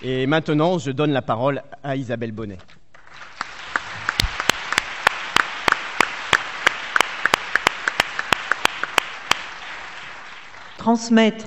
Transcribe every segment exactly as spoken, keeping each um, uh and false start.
Et maintenant, je donne la parole à Isabelle Bonnet. Transmettre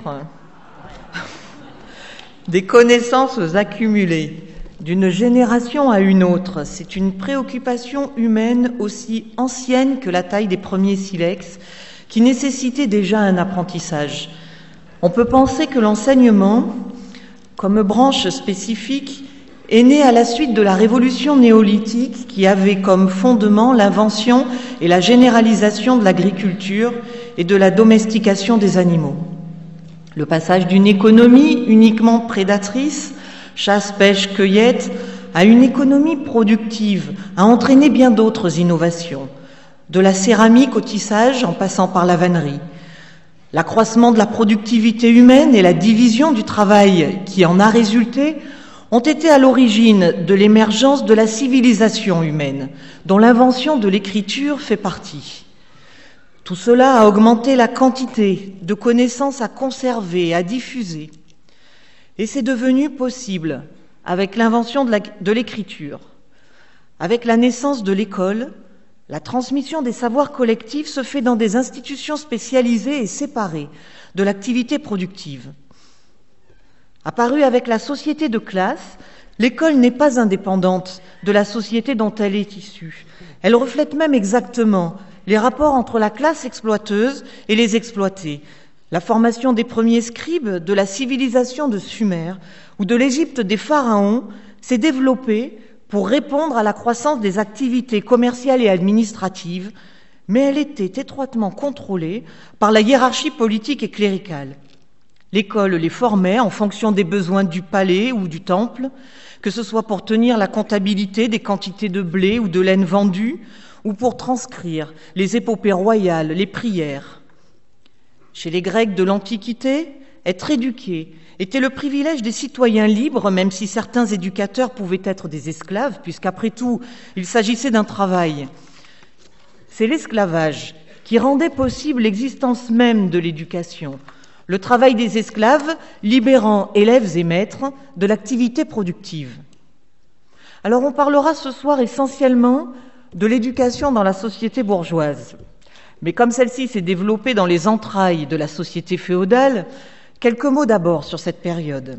des connaissances accumulées d'une génération à une autre, c'est une préoccupation humaine aussi ancienne que la taille des premiers silex, qui nécessitait déjà un apprentissage. On peut penser que l'enseignement, comme branche spécifique, est né à la suite de la révolution néolithique qui avait comme fondement l'invention et la généralisation de l'agriculture et de la domestication des animaux. Le passage d'une économie uniquement prédatrice, chasse, pêche, cueillette, à une économie productive a entraîné bien d'autres innovations, de la céramique au tissage en passant par la vannerie. L'accroissement de la productivité humaine et la division du travail qui en a résulté ont été à l'origine de l'émergence de la civilisation humaine, dont l'invention de l'écriture fait partie. Tout cela a augmenté la quantité de connaissances à conserver, à diffuser. Et c'est devenu possible avec l'invention de, la, de l'écriture. Avec la naissance de l'école, la transmission des savoirs collectifs se fait dans des institutions spécialisées et séparées de l'activité productive. Apparue avec la société de classe, l'école n'est pas indépendante de la société dont elle est issue. Elle reflète même exactement les rapports entre la classe exploiteuse et les exploités. La formation des premiers scribes de la civilisation de Sumer ou de l'Égypte des pharaons s'est développée pour répondre à la croissance des activités commerciales et administratives, mais elle était étroitement contrôlée par la hiérarchie politique et cléricale. L'école les formait en fonction des besoins du palais ou du temple, que ce soit pour tenir la comptabilité des quantités de blé ou de laine vendues, ou pour transcrire les épopées royales, les prières. Chez les Grecs de l'Antiquité, être éduqué était le privilège des citoyens libres, même si certains éducateurs pouvaient être des esclaves, puisqu'après tout, il s'agissait d'un travail. C'est l'esclavage qui rendait possible l'existence même de l'éducation, le travail des esclaves libérant élèves et maîtres de l'activité productive. Alors on parlera ce soir essentiellement de l'éducation dans la société bourgeoise. Mais comme celle-ci s'est développée dans les entrailles de la société féodale, quelques mots d'abord sur cette période.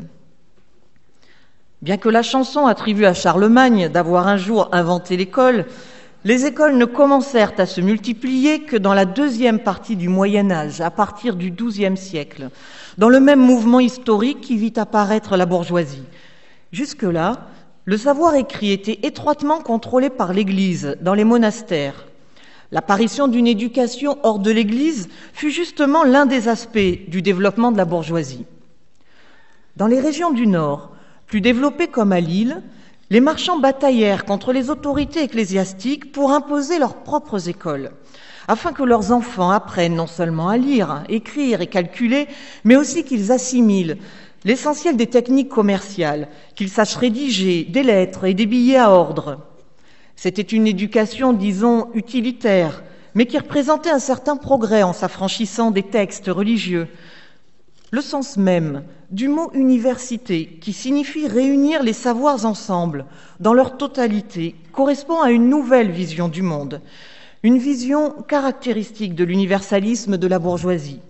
Bien que la chanson attribue à Charlemagne d'avoir un jour inventé l'école, les écoles ne commencèrent à se multiplier que dans la deuxième partie du Moyen Âge, à partir du douzième siècle, dans le même mouvement historique qui vit apparaître la bourgeoisie. Jusque-là, le savoir écrit était étroitement contrôlé par l'Église dans les monastères. L'apparition d'une éducation hors de l'Église fut justement l'un des aspects du développement de la bourgeoisie. Dans les régions du Nord, plus développées comme à Lille, les marchands bataillèrent contre les autorités ecclésiastiques pour imposer leurs propres écoles, afin que leurs enfants apprennent non seulement à lire, écrire et calculer, mais aussi qu'ils assimilent l'essentiel des techniques commerciales, qu'ils sachent rédiger des lettres et des billets à ordre. C'était une éducation, disons, utilitaire, mais qui représentait un certain progrès en s'affranchissant des textes religieux. Le sens même du mot « université », qui signifie réunir les savoirs ensemble, dans leur totalité, correspond à une nouvelle vision du monde, une vision caractéristique de l'universalisme de la bourgeoisie.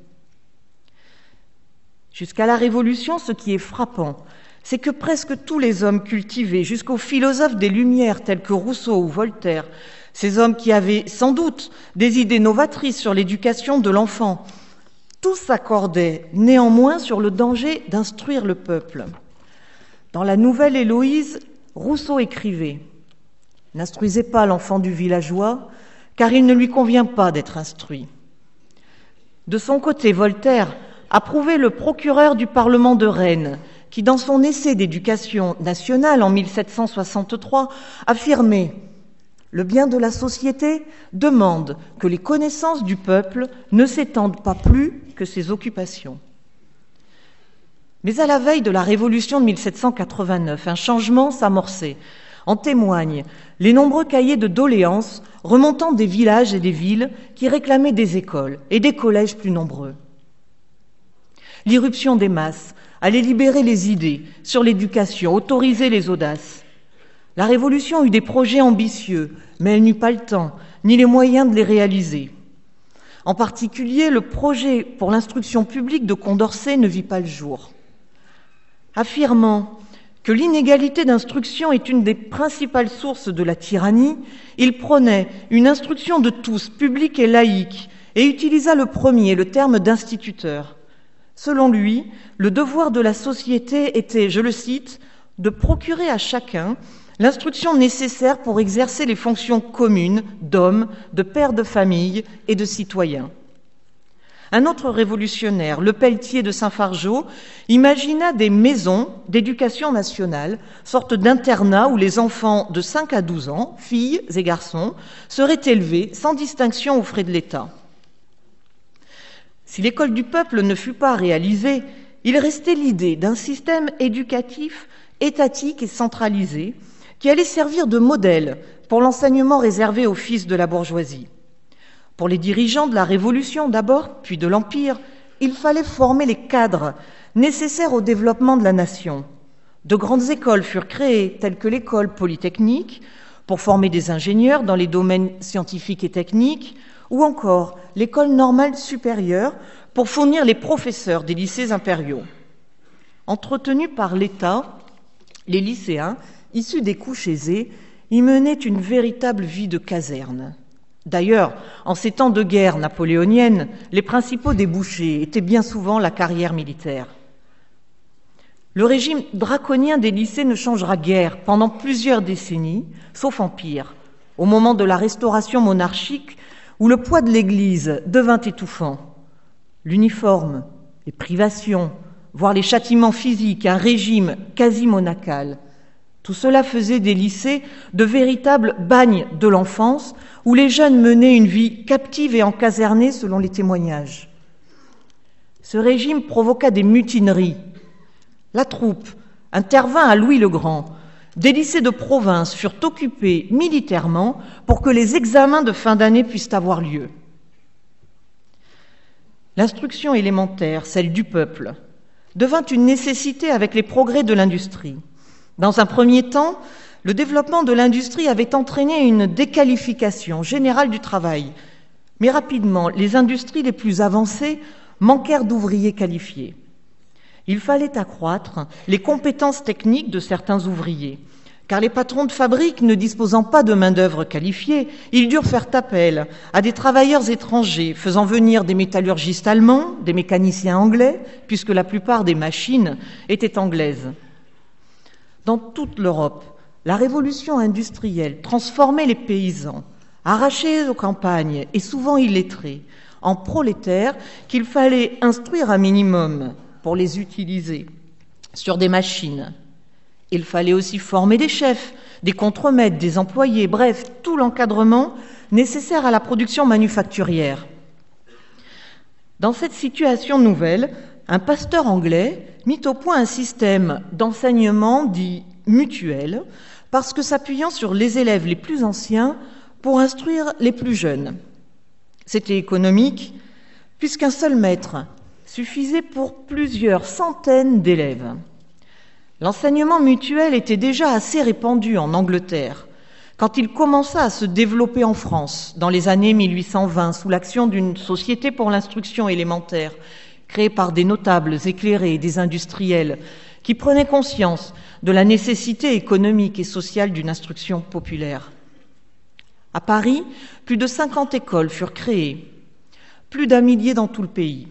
Jusqu'à la Révolution, ce qui est frappant, c'est que presque tous les hommes cultivés, jusqu'aux philosophes des Lumières tels que Rousseau ou Voltaire, ces hommes qui avaient sans doute des idées novatrices sur l'éducation de l'enfant, tous s'accordaient néanmoins sur le danger d'instruire le peuple. Dans la Nouvelle Héloïse, Rousseau écrivait « N'instruisez pas l'enfant du villageois, car il ne lui convient pas d'être instruit. » De son côté, Voltaire approuvait le procureur du Parlement de Rennes, qui, dans son essai d'éducation nationale en mille sept cent soixante-trois, affirmait « Le bien de la société demande que les connaissances du peuple ne s'étendent pas plus que ses occupations. » Mais à la veille de la Révolution de mille sept cent quatre-vingt-neuf, un changement s'amorçait. En témoignent les nombreux cahiers de doléances remontant des villages et des villes qui réclamaient des écoles et des collèges plus nombreux. L'irruption des masses allait libérer les idées sur l'éducation, autoriser les audaces. La Révolution eut des projets ambitieux, mais elle n'eut pas le temps, ni les moyens de les réaliser. En particulier, le projet pour l'instruction publique de Condorcet ne vit pas le jour. Affirmant que l'inégalité d'instruction est une des principales sources de la tyrannie, il prônait une instruction de tous, publique et laïque, et utilisa le premier le terme d'instituteur. Selon lui, le devoir de la société était, je le cite, de procurer à chacun l'instruction nécessaire pour exercer les fonctions communes d'homme, de père de famille et de citoyen. Un autre révolutionnaire, Lepelletier de Saint-Fargeau, imagina des maisons d'éducation nationale, sorte d'internats où les enfants de cinq à douze ans, filles et garçons, seraient élevés sans distinction aux frais de l'État. Si l'école du peuple ne fut pas réalisée, il restait l'idée d'un système éducatif étatique et centralisé qui allait servir de modèle pour l'enseignement réservé aux fils de la bourgeoisie. Pour les dirigeants de la Révolution d'abord, puis de l'Empire, il fallait former les cadres nécessaires au développement de la nation. De grandes écoles furent créées, telles que l'école polytechnique, pour former des ingénieurs dans les domaines scientifiques et techniques, ou encore l'école normale supérieure pour fournir les professeurs des lycées impériaux. Entretenus par l'État, les lycéens, issus des couches aisées, y menaient une véritable vie de caserne. D'ailleurs, en ces temps de guerre napoléonienne, les principaux débouchés étaient bien souvent la carrière militaire. Le régime draconien des lycées ne changera guère pendant plusieurs décennies, sauf en pire, au moment de la restauration monarchique où le poids de l'Église devint étouffant. L'uniforme, les privations, voire les châtiments physiques, un régime quasi monacal, tout cela faisait des lycées de véritables bagnes de l'enfance où les jeunes menaient une vie captive et encasernée selon les témoignages. Ce régime provoqua des mutineries. La troupe intervint à Louis le Grand. Des lycées de province furent occupés militairement pour que les examens de fin d'année puissent avoir lieu. L'instruction élémentaire, celle du peuple, devint une nécessité avec les progrès de l'industrie. Dans un premier temps, le développement de l'industrie avait entraîné une déqualification générale du travail, mais rapidement, les industries les plus avancées manquèrent d'ouvriers qualifiés. Il fallait accroître les compétences techniques de certains ouvriers, car les patrons de fabrique ne disposant pas de main-d'œuvre qualifiée, ils durent faire appel à des travailleurs étrangers, faisant venir des métallurgistes allemands, des mécaniciens anglais, puisque la plupart des machines étaient anglaises. Dans toute l'Europe, la révolution industrielle transformait les paysans, arrachés aux campagnes et souvent illettrés, en prolétaires qu'il fallait instruire un minimum pour les utiliser sur des machines. Il fallait aussi former des chefs, des contremaîtres, des employés, bref, tout l'encadrement nécessaire à la production manufacturière. Dans cette situation nouvelle, un pasteur anglais mit au point un système d'enseignement dit mutuel, parce que s'appuyant sur les élèves les plus anciens pour instruire les plus jeunes. C'était économique, puisqu'un seul maître suffisait pour plusieurs centaines d'élèves. L'enseignement mutuel était déjà assez répandu en Angleterre, quand il commença à se développer en France, dans les années mille huit cent vingt, sous l'action d'une société pour l'instruction élémentaire, créée par des notables éclairés et des industriels, qui prenaient conscience de la nécessité économique et sociale d'une instruction populaire. À Paris, plus de cinquante écoles furent créées, plus d'un millier dans tout le pays.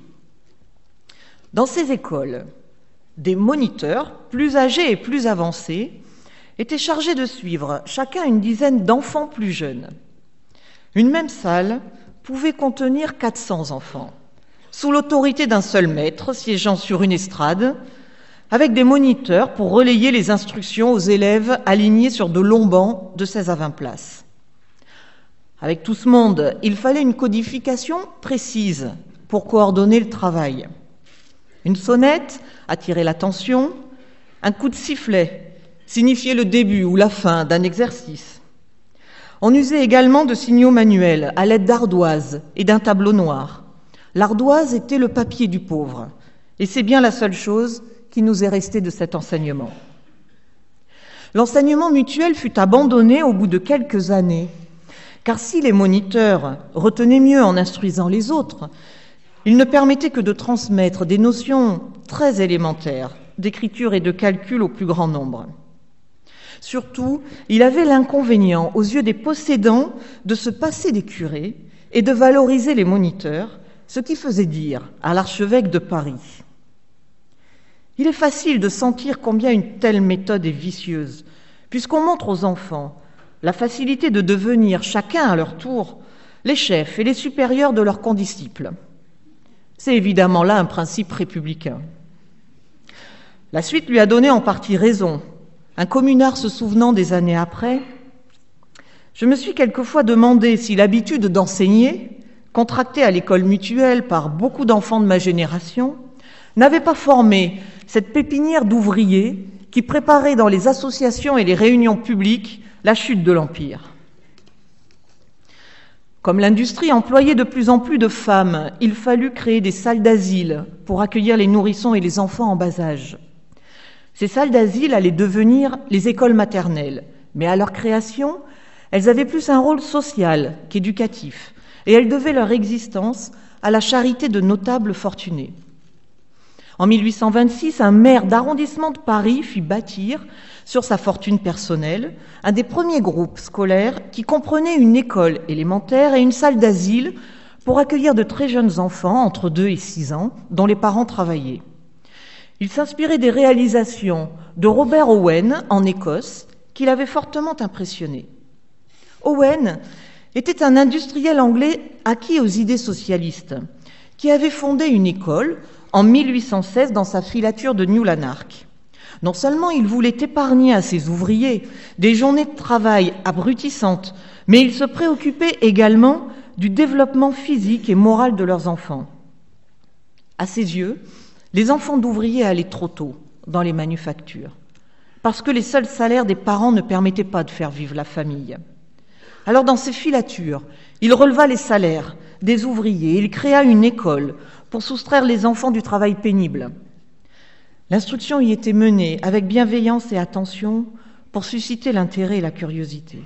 Dans ces écoles, des moniteurs, plus âgés et plus avancés, étaient chargés de suivre chacun une dizaine d'enfants plus jeunes. Une même salle pouvait contenir quatre cents enfants, sous l'autorité d'un seul maître siégeant sur une estrade, avec des moniteurs pour relayer les instructions aux élèves alignés sur de longs bancs de seize à vingt places. Avec tout ce monde, il fallait une codification précise pour coordonner le travail. Une sonnette attirait l'attention, un coup de sifflet signifiait le début ou la fin d'un exercice. On usait également de signaux manuels à l'aide d'ardoises et d'un tableau noir. L'ardoise était le papier du pauvre, et c'est bien la seule chose qui nous est resté de cet enseignement. L'enseignement mutuel fut abandonné au bout de quelques années, car si les moniteurs retenaient mieux en instruisant les autres, ils ne permettaient que de transmettre des notions très élémentaires d'écriture et de calcul au plus grand nombre. Surtout, il avait l'inconvénient, aux yeux des possédants, de se passer des curés et de valoriser les moniteurs, ce qui faisait dire à l'archevêque de Paris. Il est facile de sentir combien une telle méthode est vicieuse, puisqu'on montre aux enfants la facilité de devenir, chacun à leur tour, les chefs et les supérieurs de leurs condisciples. C'est évidemment là un principe républicain. La suite lui a donné en partie raison. Un communard se souvenant des années après, « Je me suis quelquefois demandé si l'habitude d'enseigner, contractée à l'école mutuelle par beaucoup d'enfants de ma génération, n'avait pas formé cette pépinière d'ouvriers qui préparait dans les associations et les réunions publiques la chute de l'Empire. » Comme l'industrie employait de plus en plus de femmes, il fallut créer des salles d'asile pour accueillir les nourrissons et les enfants en bas âge. Ces salles d'asile allaient devenir les écoles maternelles, mais à leur création, elles avaient plus un rôle social qu'éducatif, et elles devaient leur existence à la charité de notables fortunés. En mille huit cent vingt-six, un maire d'arrondissement de Paris fit bâtir, sur sa fortune personnelle, un des premiers groupes scolaires qui comprenait une école élémentaire et une salle d'asile pour accueillir de très jeunes enfants, entre deux et six ans, dont les parents travaillaient. Il s'inspirait des réalisations de Robert Owen en Écosse, qui l'avait fortement impressionné. Owen était un industriel anglais acquis aux idées socialistes, qui avait fondé une école en mille huit cent seize dans sa filature de New Lanark. Non seulement il voulait épargner à ses ouvriers des journées de travail abrutissantes, mais il se préoccupait également du développement physique et moral de leurs enfants. À ses yeux, les enfants d'ouvriers allaient trop tôt dans les manufactures, parce que les seuls salaires des parents ne permettaient pas de faire vivre la famille. Alors dans ses filatures, il releva les salaires des ouvriers, il créa une école pour soustraire les enfants du travail pénible. L'instruction y était menée avec bienveillance et attention pour susciter l'intérêt et la curiosité.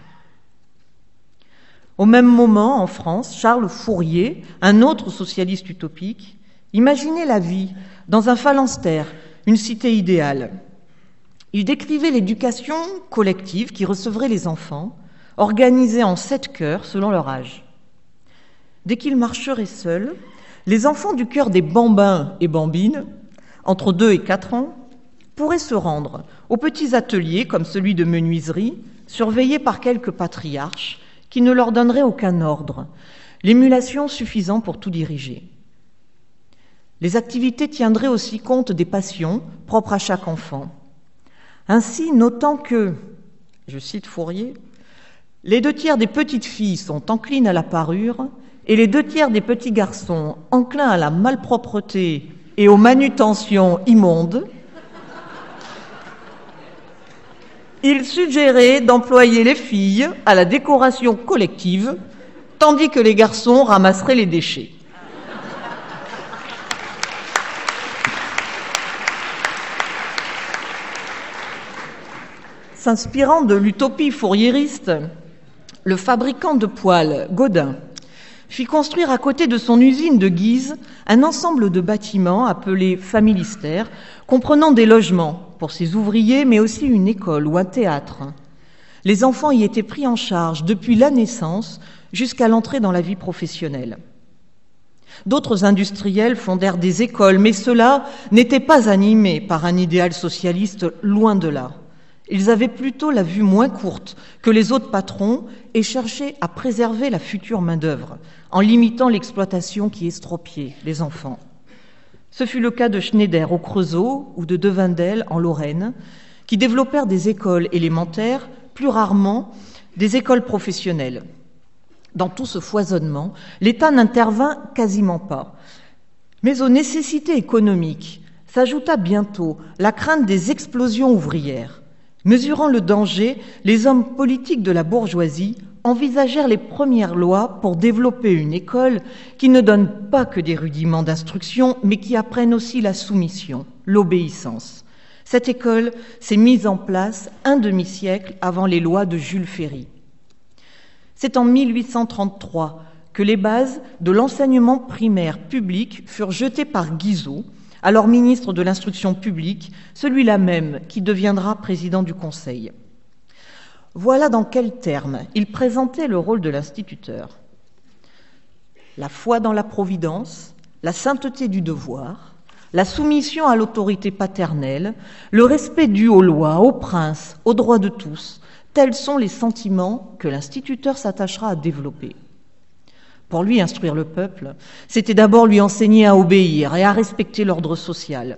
Au même moment, en France, Charles Fourier, un autre socialiste utopique, imaginait la vie dans un phalanstère, une cité idéale. Il décrivait l'éducation collective qui recevrait les enfants, organisée en sept chœurs selon leur âge. Dès qu'ils marcheraient seuls, les enfants du chœur des bambins et bambines, entre deux et quatre ans, pourraient se rendre aux petits ateliers comme celui de menuiserie, surveillés par quelques patriarches qui ne leur donneraient aucun ordre, l'émulation suffisant pour tout diriger. Les activités tiendraient aussi compte des passions propres à chaque enfant. Ainsi, notant que, je cite Fourier, « les deux tiers des petites filles sont enclines à la parure et les deux tiers des petits garçons enclins à la malpropreté et aux manutentions immondes », il suggérait d'employer les filles à la décoration collective, tandis que les garçons ramasseraient les déchets. S'inspirant de l'utopie fouriériste, le fabricant de poêles, Godin, fit construire à côté de son usine de Guise un ensemble de bâtiments appelés familistères, comprenant des logements pour ses ouvriers, mais aussi une école ou un théâtre. Les enfants y étaient pris en charge depuis la naissance jusqu'à l'entrée dans la vie professionnelle. D'autres industriels fondèrent des écoles, mais ceux-là n'étaient pas animés par un idéal socialiste, loin de là. Ils avaient plutôt la vue moins courte que les autres patrons et cherchaient à préserver la future main-d'œuvre en limitant l'exploitation qui estropiait les enfants. Ce fut le cas de Schneider au Creusot ou de Devindel en Lorraine, qui développèrent des écoles élémentaires, plus rarement des écoles professionnelles. Dans tout ce foisonnement, l'État n'intervint quasiment pas. Mais aux nécessités économiques s'ajouta bientôt la crainte des explosions ouvrières. Mesurant le danger, les hommes politiques de la bourgeoisie envisagèrent les premières lois pour développer une école qui ne donne pas que des rudiments d'instruction, mais qui apprenne aussi la soumission. l'obéissance. Cette école s'est mise en place un demi-siècle avant les lois de Jules Ferry. C'est en mille huit cent trente-trois que les bases de l'enseignement primaire public furent jetées par Guizot, alors ministre de l'Instruction publique, celui-là même qui deviendra président du Conseil. Voilà dans quels termes il présentait le rôle de l'instituteur. La foi dans la providence, la sainteté du devoir, la soumission à l'autorité paternelle, le respect dû aux lois, aux princes, aux droits de tous, tels sont les sentiments que l'instituteur s'attachera à développer. Pour lui, instruire le peuple, c'était d'abord lui enseigner à obéir et à respecter l'ordre social.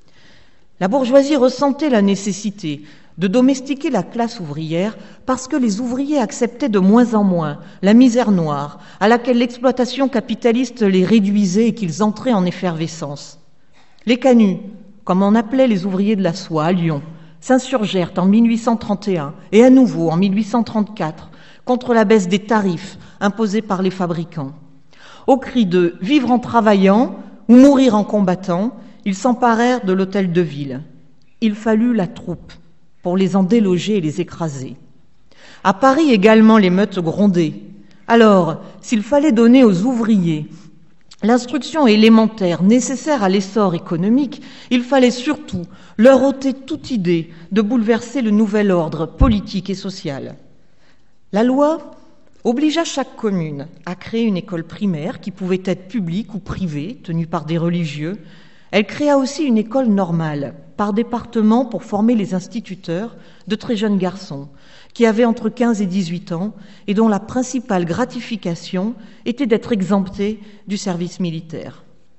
La bourgeoisie ressentait la nécessité de domestiquer la classe ouvrière parce que les ouvriers acceptaient de moins en moins la misère noire à laquelle l'exploitation capitaliste les réduisait et qu'ils entraient en effervescence. Les canuts, comme on appelait les ouvriers de la soie à Lyon, s'insurgèrent en mille huit cent trente et un et à nouveau en mille huit cent trente-quatre contre la baisse des tarifs imposés par les fabricants. Au cri de « vivre en travaillant » ou « mourir en combattant », ils s'emparèrent de l'hôtel de ville. Il fallut la troupe pour les en déloger et les écraser. À Paris également, les meutes grondaient. Alors, s'il fallait donner aux ouvriers l'instruction élémentaire nécessaire à l'essor économique, il fallait surtout leur ôter toute idée de bouleverser le nouvel ordre politique et social. La loi obligea chaque commune à créer une école primaire qui pouvait être publique ou privée, tenue par des religieux. Elle créa aussi une école normale, par département, pour former les instituteurs de très jeunes garçons, qui avaient entre quinze et dix-huit ans et dont la principale gratification était d'être exemptés du service militaire.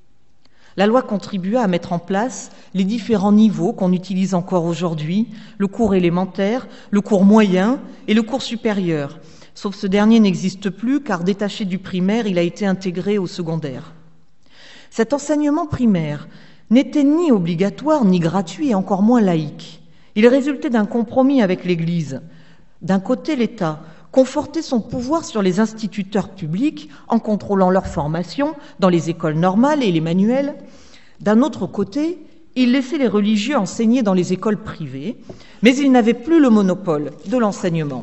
La loi contribua à mettre en place les différents niveaux qu'on utilise encore aujourd'hui, le cours élémentaire, le cours moyen et le cours supérieur. Sauf ce dernier n'existe plus car détaché du primaire, il a été intégré au secondaire. Cet enseignement primaire n'était ni obligatoire ni gratuit et encore moins laïque. Il résultait d'un compromis avec l'Église. D'un côté, l'État confortait son pouvoir sur les instituteurs publics en contrôlant leur formation dans les écoles normales et les manuels. D'un autre côté, il laissait les religieux enseigner dans les écoles privées, mais il n'avait plus le monopole de l'enseignement.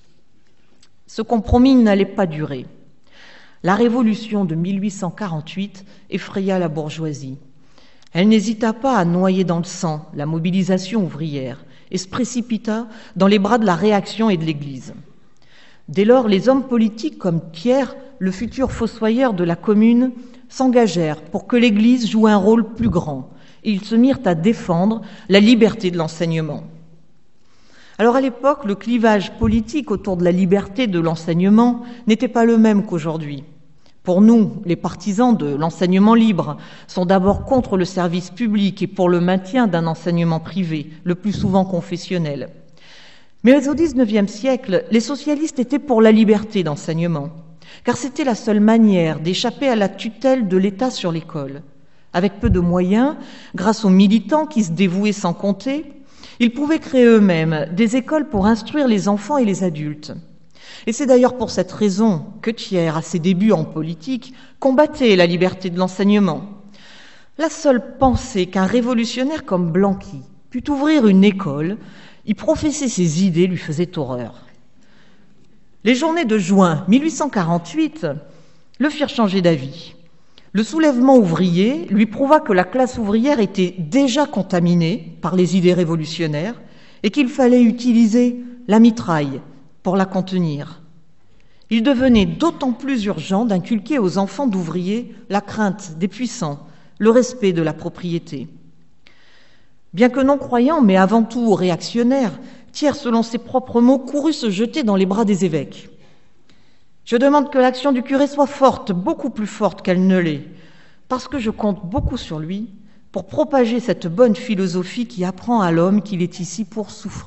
Ce compromis n'allait pas durer. La Révolution de mille huit cent quarante-huit effraya la bourgeoisie. Elle n'hésita pas à noyer dans le sang la mobilisation ouvrière et se précipita dans les bras de la réaction et de l'Église. Dès lors, les hommes politiques comme Thiers, le futur fossoyeur de la Commune, s'engagèrent pour que l'Église joue un rôle plus grand et ils se mirent à défendre la liberté de l'enseignement. Alors à l'époque, le clivage politique autour de la liberté de l'enseignement n'était pas le même qu'aujourd'hui. Pour nous, les partisans de l'enseignement libre sont d'abord contre le service public et pour le maintien d'un enseignement privé, le plus souvent confessionnel. Mais au dix-neuvième siècle, les socialistes étaient pour la liberté d'enseignement, car c'était la seule manière d'échapper à la tutelle de l'État sur l'école. Avec peu de moyens, grâce aux militants qui se dévouaient sans compter, ils pouvaient créer eux-mêmes des écoles pour instruire les enfants et les adultes. Et c'est d'ailleurs pour cette raison que Thiers, à ses débuts en politique, combattait la liberté de l'enseignement. La seule pensée qu'un révolutionnaire comme Blanqui pût ouvrir une école, y professer ses idées lui faisait horreur. Les journées de juin mille huit cent quarante-huit le firent changer d'avis. Le soulèvement ouvrier lui prouva que la classe ouvrière était déjà contaminée par les idées révolutionnaires et qu'il fallait utiliser la mitraille pour la contenir. Il devenait d'autant plus urgent d'inculquer aux enfants d'ouvriers la crainte des puissants, le respect de la propriété. Bien que non-croyant, mais avant tout réactionnaire, Thiers, selon ses propres mots, courut se jeter dans les bras des évêques. « Je demande que l'action du curé soit forte, beaucoup plus forte qu'elle ne l'est, parce que je compte beaucoup sur lui pour propager cette bonne philosophie qui apprend à l'homme qu'il est ici pour souffrir. »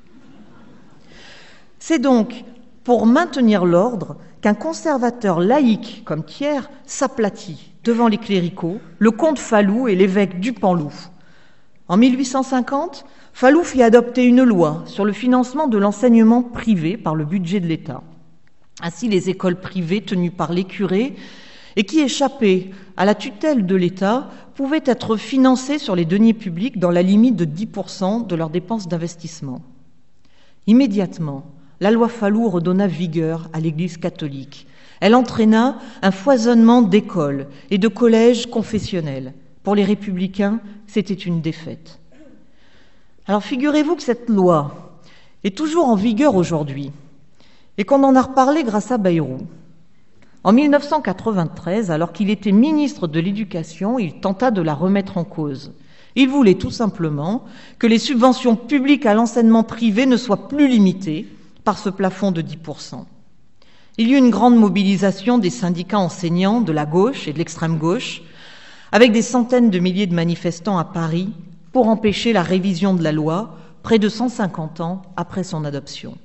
C'est donc pour maintenir l'ordre qu'un conservateur laïque comme Thiers s'aplatit devant les cléricaux, le comte Falloux et l'évêque Dupanloup. En mille huit cent cinquante, Falloux fit adopter une loi sur le financement de l'enseignement privé par le budget de l'État. Ainsi, les écoles privées tenues par les curés et qui échappaient à la tutelle de l'État pouvaient être financés sur les deniers publics dans la limite de dix pour cent de leurs dépenses d'investissement. Immédiatement, la loi Fallou redonna vigueur à l'Église catholique. Elle entraîna un foisonnement d'écoles et de collèges confessionnels. Pour les républicains, c'était une défaite. Alors figurez-vous que cette loi est toujours en vigueur aujourd'hui et qu'on en a reparlé grâce à Bayrou. En mille neuf cent quatre-vingt-treize, alors qu'il était ministre de l'Éducation, il tenta de la remettre en cause. Il voulait tout simplement que les subventions publiques à l'enseignement privé ne soient plus limitées par ce plafond de dix pour cent. Il y eut une grande mobilisation des syndicats enseignants de la gauche et de l'extrême gauche, avec des centaines de milliers de manifestants à Paris pour empêcher la révision de la loi, près de cent cinquante ans après son adoption.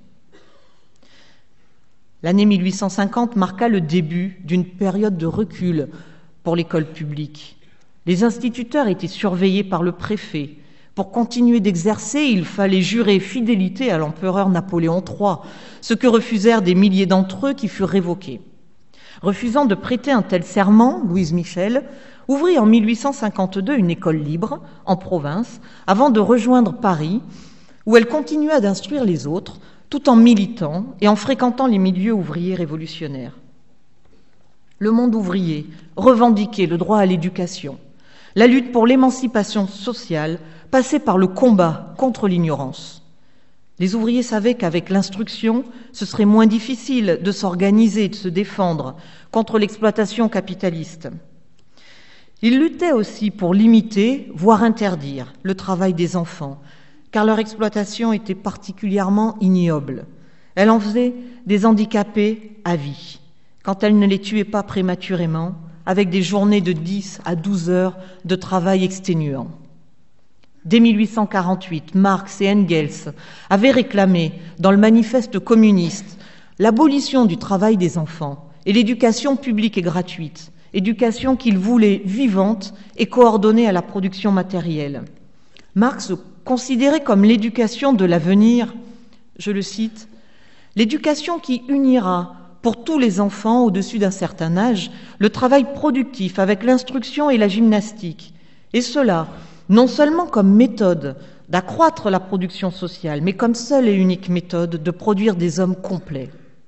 L'année mille huit cent cinquante marqua le début d'une période de recul pour l'école publique. Les instituteurs étaient surveillés par le préfet. Pour continuer d'exercer, il fallait jurer fidélité à l'empereur Napoléon trois, ce que refusèrent des milliers d'entre eux qui furent révoqués. Refusant de prêter un tel serment, Louise Michel ouvrit en mille huit cent cinquante-deux une école libre en province avant de rejoindre Paris, où elle continua d'instruire les autres tout en militant et en fréquentant les milieux ouvriers révolutionnaires. Le monde ouvrier revendiquait le droit à l'éducation. La lutte pour l'émancipation sociale passait par le combat contre l'ignorance. Les ouvriers savaient qu'avec l'instruction, ce serait moins difficile de s'organiser et de se défendre contre l'exploitation capitaliste. Ils luttaient aussi pour limiter, voire interdire, le travail des enfants, car leur exploitation était particulièrement ignoble. Elle en faisait des handicapés à vie, quand elle ne les tuait pas prématurément, avec des journées de dix à douze heures de travail exténuant. Dès mille huit cent quarante-huit, Marx et Engels avaient réclamé, dans le manifeste communiste, l'abolition du travail des enfants et l'éducation publique et gratuite, éducation qu'ils voulaient vivante et coordonnée à la production matérielle. Marx considérait comme l'éducation de l'avenir, je le cite, « l'éducation qui unira pour tous les enfants au-dessus d'un certain âge le travail productif avec l'instruction et la gymnastique, et cela non seulement comme méthode d'accroître la production sociale, mais comme seule et unique méthode de produire des hommes complets. »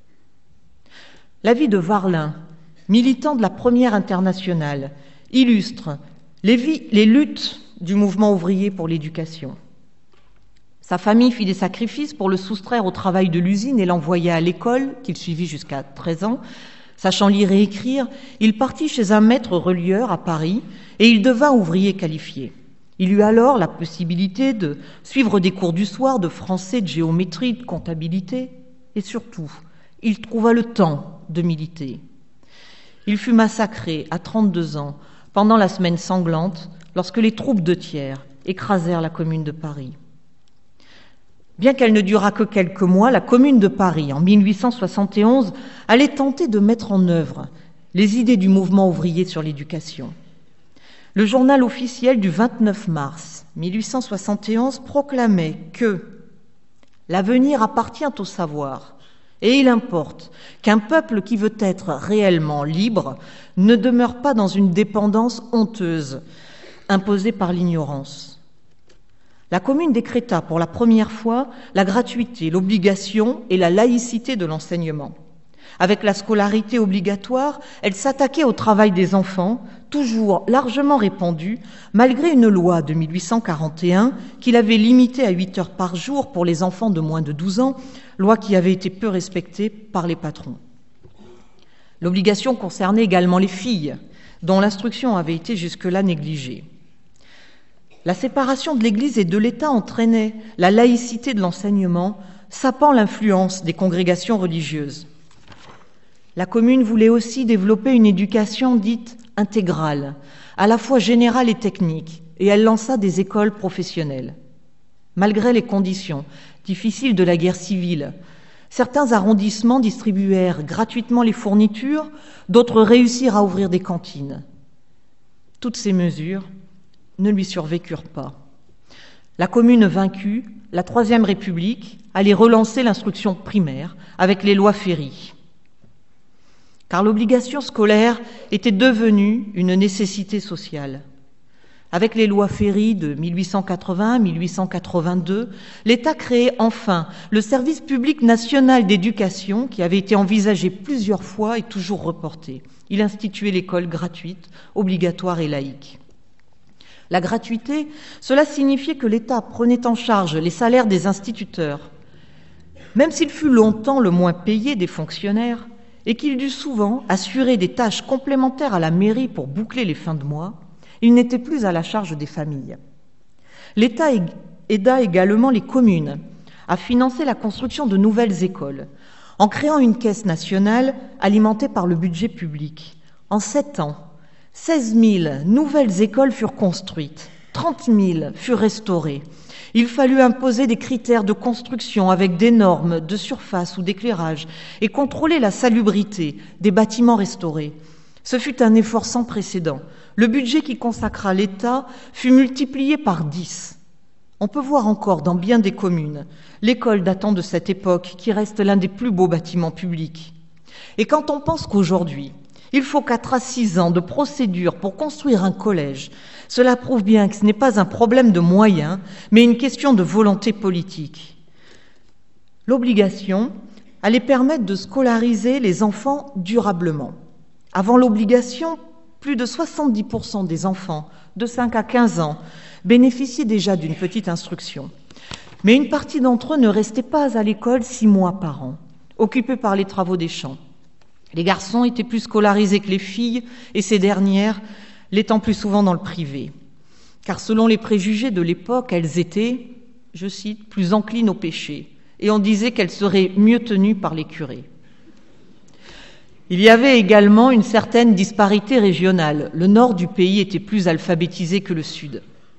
La vie de Varlin, militant de la Première Internationale, illustre les, vies, les luttes du mouvement ouvrier pour l'éducation. Sa famille fit des sacrifices pour le soustraire au travail de l'usine et l'envoya à l'école, qu'il suivit jusqu'à treize ans. Sachant lire et écrire, il partit chez un maître relieur à Paris et il devint ouvrier qualifié. Il eut alors la possibilité de suivre des cours du soir de français, de géométrie, de comptabilité, et surtout, il trouva le temps de militer. Il fut massacré à trente-deux ans pendant la semaine sanglante lorsque les troupes de Thiers écrasèrent la Commune de Paris. Bien qu'elle ne durât que quelques mois, la Commune de Paris, en mille huit cent soixante et onze, allait tenter de mettre en œuvre les idées du mouvement ouvrier sur l'éducation. Le journal officiel du vingt-neuf mars mille huit cent soixante et onze proclamait que « l'avenir appartient au savoir et il importe qu'un peuple qui veut être réellement libre ne demeure pas dans une dépendance honteuse imposée par l'ignorance. » La Commune décréta pour la première fois la gratuité, l'obligation et la laïcité de l'enseignement. Avec la scolarité obligatoire, elle s'attaquait au travail des enfants, toujours largement répandu, malgré une loi de mille huit cent quarante et un qui l'avait limitée à huit heures par jour pour les enfants de moins de douze ans, loi qui avait été peu respectée par les patrons. L'obligation concernait également les filles, dont l'instruction avait été jusque-là négligée. La séparation de l'Église et de l'État entraînait la laïcité de l'enseignement, sapant l'influence des congrégations religieuses. La Commune voulait aussi développer une éducation dite intégrale, à la fois générale et technique, et elle lança des écoles professionnelles. Malgré les conditions difficiles de la guerre civile, certains arrondissements distribuèrent gratuitement les fournitures, d'autres réussirent à ouvrir des cantines. Toutes ces mesures ne lui survécurent pas. La Commune vaincue, la Troisième République allait relancer l'instruction primaire avec les lois Ferry. car l'obligation scolaire était devenue une nécessité sociale. Avec les lois Ferry de mille huit cent quatre-vingt à mille huit cent quatre-vingt-deux, l'État créait enfin le service public national d'éducation qui avait été envisagé plusieurs fois et toujours reporté. Il instituait l'école gratuite, obligatoire et laïque. La gratuité, cela signifiait que l'État prenait en charge les salaires des instituteurs. Même s'il fut longtemps le moins payé des fonctionnaires et qu'il dut souvent assurer des tâches complémentaires à la mairie pour boucler les fins de mois, il n'était plus à la charge des familles. L'État aida également les communes à financer la construction de nouvelles écoles, en créant une caisse nationale alimentée par le budget public. En sept ans, seize mille nouvelles écoles furent construites, trente mille furent restaurées. Il fallut imposer des critères de construction avec des normes de surface ou d'éclairage et contrôler la salubrité des bâtiments restaurés. Ce fut un effort sans précédent. Le budget qui consacra l'État fut multiplié par dix. On peut voir encore dans bien des communes l'école datant de cette époque qui reste l'un des plus beaux bâtiments publics. Et quand on pense qu'aujourd'hui, il faut quatre à six ans de procédure pour construire un collège, cela prouve bien que ce n'est pas un problème de moyens, mais une question de volonté politique. L'obligation allait permettre de scolariser les enfants durablement. Avant l'obligation, plus de soixante-dix pour cent des enfants de cinq à quinze ans bénéficiaient déjà d'une petite instruction. Mais une partie d'entre eux ne restait pas à l'école six mois par an, occupés par les travaux des champs. Les garçons étaient plus scolarisés que les filles, et ces dernières l'étant plus souvent dans le privé. Car selon les préjugés de l'époque, elles étaient, je cite, plus enclines au péché, et on disait qu'elles seraient mieux tenues par les curés. Il y avait également une certaine disparité régionale. Le nord du pays était plus alphabétisé que le sud.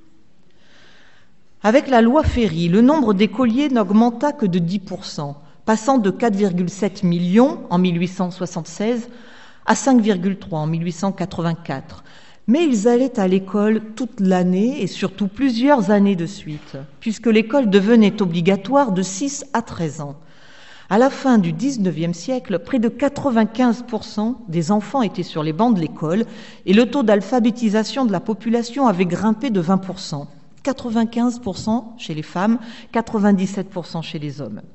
Avec la loi Ferry, le nombre d'écoliers n'augmenta que de dix pour cent, passant de quatre virgule sept millions en mille huit cent soixante-seize à cinq virgule trois en mille huit cent quatre-vingt-quatre. Mais ils allaient à l'école toute l'année et surtout plusieurs années de suite, puisque l'école devenait obligatoire de six à treize ans. À la fin du dix-neuvième siècle, près de quatre-vingt-quinze pour cent des enfants étaient sur les bancs de l'école et le taux d'alphabétisation de la population avait grimpé de vingt pour cent. quatre-vingt-quinze pour cent chez les femmes, quatre-vingt-dix-sept pour cent chez les hommes.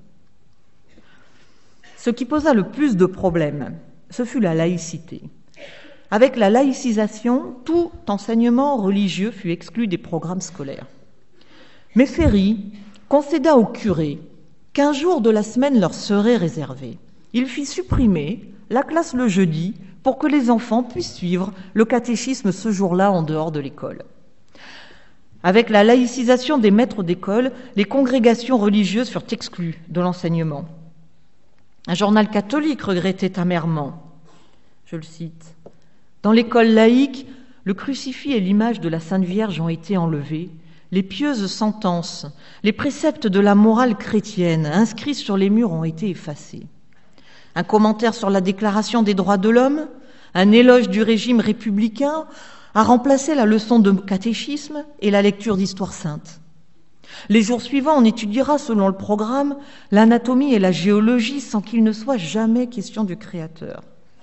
Ce qui posa le plus de problèmes, ce fut la laïcité. Avec la laïcisation, tout enseignement religieux fut exclu des programmes scolaires. Mais Ferry concéda aux curés qu'un jour de la semaine leur serait réservé. Il fit supprimer la classe le jeudi pour que les enfants puissent suivre le catéchisme ce jour-là en dehors de l'école. Avec la laïcisation des maîtres d'école, les congrégations religieuses furent exclues de l'enseignement. Un journal catholique regrettait amèrement, je le cite, « Dans l'école laïque, le crucifix et l'image de la Sainte Vierge ont été enlevés, les pieuses sentences, les préceptes de la morale chrétienne inscrits sur les murs ont été effacés. Un commentaire sur la Déclaration des droits de l'homme, un éloge du régime républicain a remplacé la leçon de catéchisme et la lecture d'histoire sainte. Les jours suivants, on étudiera, selon le programme, l'anatomie et la géologie sans qu'il ne soit jamais question du Créateur. »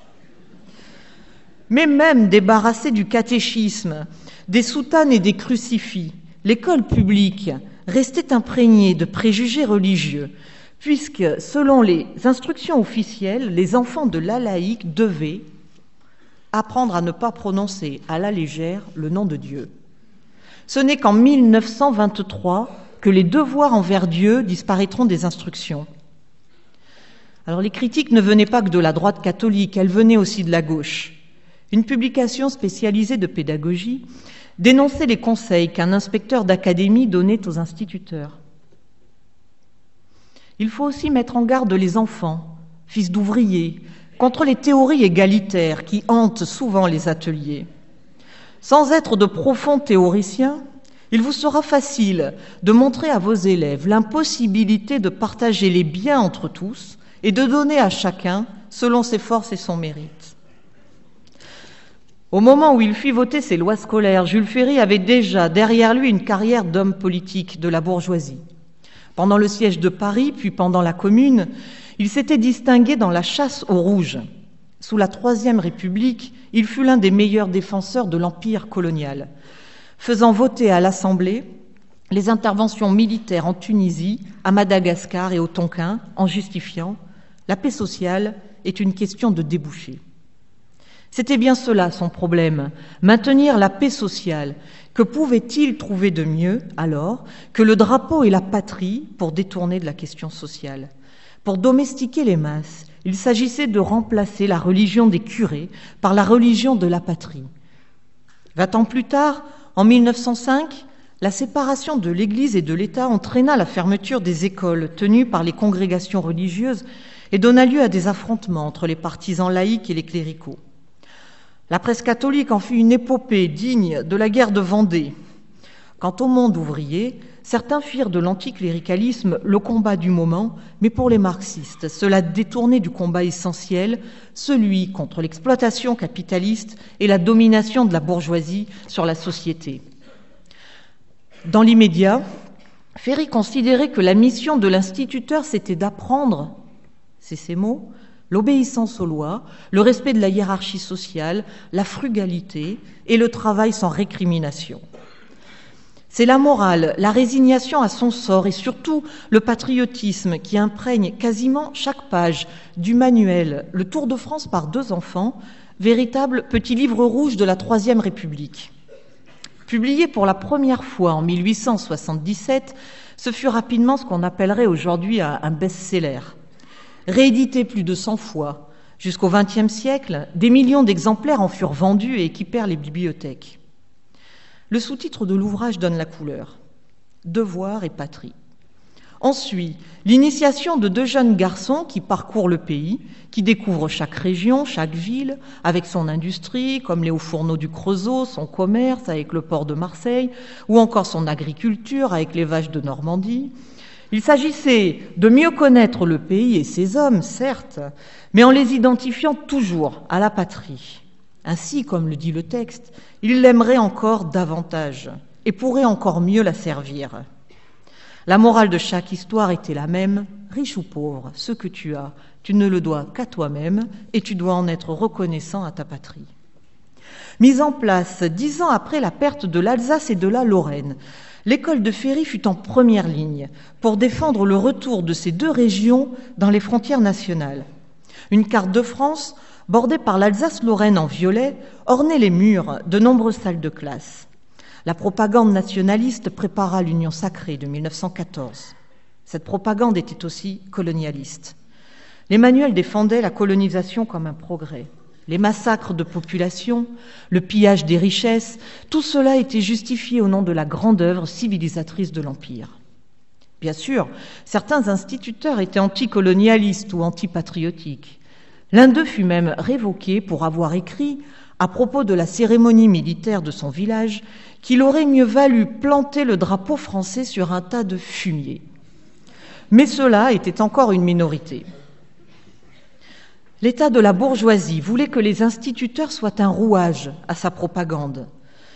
Mais même débarrassée du catéchisme, des soutanes et des crucifix, l'école publique restait imprégnée de préjugés religieux, puisque, selon les instructions officielles, les enfants de la laïque devaient apprendre à ne pas prononcer à la légère le nom de Dieu. Ce n'est qu'en mille neuf cent vingt-trois que les devoirs envers Dieu disparaîtront des instructions. Alors les critiques ne venaient pas que de la droite catholique, elles venaient aussi de la gauche. Une publication spécialisée de pédagogie dénonçait les conseils qu'un inspecteur d'académie donnait aux instituteurs. Il faut aussi mettre en garde les enfants, fils d'ouvriers, contre les théories égalitaires qui hantent souvent les ateliers. Sans être de profonds théoriciens, il vous sera facile de montrer à vos élèves l'impossibilité de partager les biens entre tous et de donner à chacun selon ses forces et son mérite. Au moment où il fit voter ses lois scolaires, Jules Ferry avait déjà derrière lui une carrière d'homme politique de la bourgeoisie. Pendant le siège de Paris, puis pendant la Commune, il s'était distingué dans la chasse aux rouges. Sous la Troisième République, il fut l'un des meilleurs défenseurs de l'empire colonial, faisant voter à l'Assemblée les interventions militaires en Tunisie, à Madagascar et au Tonkin, en justifiant « la paix sociale est une question de débouché ». C'était bien cela son problème, maintenir la paix sociale. Que pouvait-il trouver de mieux, alors, que le drapeau et la patrie pour détourner de la question sociale? Pour domestiquer les masses, il s'agissait de remplacer la religion des curés par la religion de la patrie. Vingt ans plus tard, en mille neuf cent cinq, la séparation de l'Église et de l'État entraîna la fermeture des écoles tenues par les congrégations religieuses et donna lieu à des affrontements entre les partisans laïcs et les cléricaux. La presse catholique en fit une épopée digne de la guerre de Vendée. Quant au monde ouvrier, certains firent de l'anticléricalisme le combat du moment, mais pour les marxistes, cela détournait du combat essentiel, celui contre l'exploitation capitaliste et la domination de la bourgeoisie sur la société. Dans l'immédiat, Ferry considérait que la mission de l'instituteur, c'était d'apprendre, c'est ces mots, l'obéissance aux lois, le respect de la hiérarchie sociale, la frugalité et le travail sans récrimination. C'est la morale, la résignation à son sort et surtout le patriotisme qui imprègne quasiment chaque page du manuel « Le Tour de France par deux enfants », véritable petit livre rouge de la Troisième République. Publié pour la première fois en mille huit cent soixante-dix-sept, ce fut rapidement ce qu'on appellerait aujourd'hui un best-seller. Réédité plus de cent fois, jusqu'au vingtième siècle, des millions d'exemplaires en furent vendus et équipèrent les bibliothèques. Le sous-titre de l'ouvrage donne la couleur « Devoir et patrie ». Ensuite, l'initiation de deux jeunes garçons qui parcourent le pays, qui découvrent chaque région, chaque ville, avec son industrie, comme les hauts fourneaux du Creusot, son commerce avec le port de Marseille, ou encore son agriculture avec les vaches de Normandie. Il s'agissait de mieux connaître le pays et ses hommes, certes, mais en les identifiant toujours à la patrie. Ainsi, comme le dit le texte, il l'aimerait encore davantage et pourrait encore mieux la servir. La morale de chaque histoire était la même, riche ou pauvre, ce que tu as, tu ne le dois qu'à toi-même et tu dois en être reconnaissant à ta patrie. Mise en place dix ans après la perte de l'Alsace et de la Lorraine, l'école de Ferry fut en première ligne pour défendre le retour de ces deux régions dans les frontières nationales. Une carte de France, bordée par l'Alsace-Lorraine en violet, ornait les murs de nombreuses salles de classe. La propagande nationaliste prépara l'Union sacrée de mille neuf cent quatorze. Cette propagande était aussi colonialiste. Les manuels défendaient la colonisation comme un progrès. Les massacres de population, le pillage des richesses, tout cela était justifié au nom de la grande œuvre civilisatrice de l'Empire. Bien sûr, certains instituteurs étaient anticolonialistes ou antipatriotiques. L'un d'eux fut même révoqué pour avoir écrit, à propos de la cérémonie militaire de son village, qu'il aurait mieux valu planter le drapeau français sur un tas de fumier. Mais cela était encore une minorité. L'État de la bourgeoisie voulait que les instituteurs soient un rouage à sa propagande,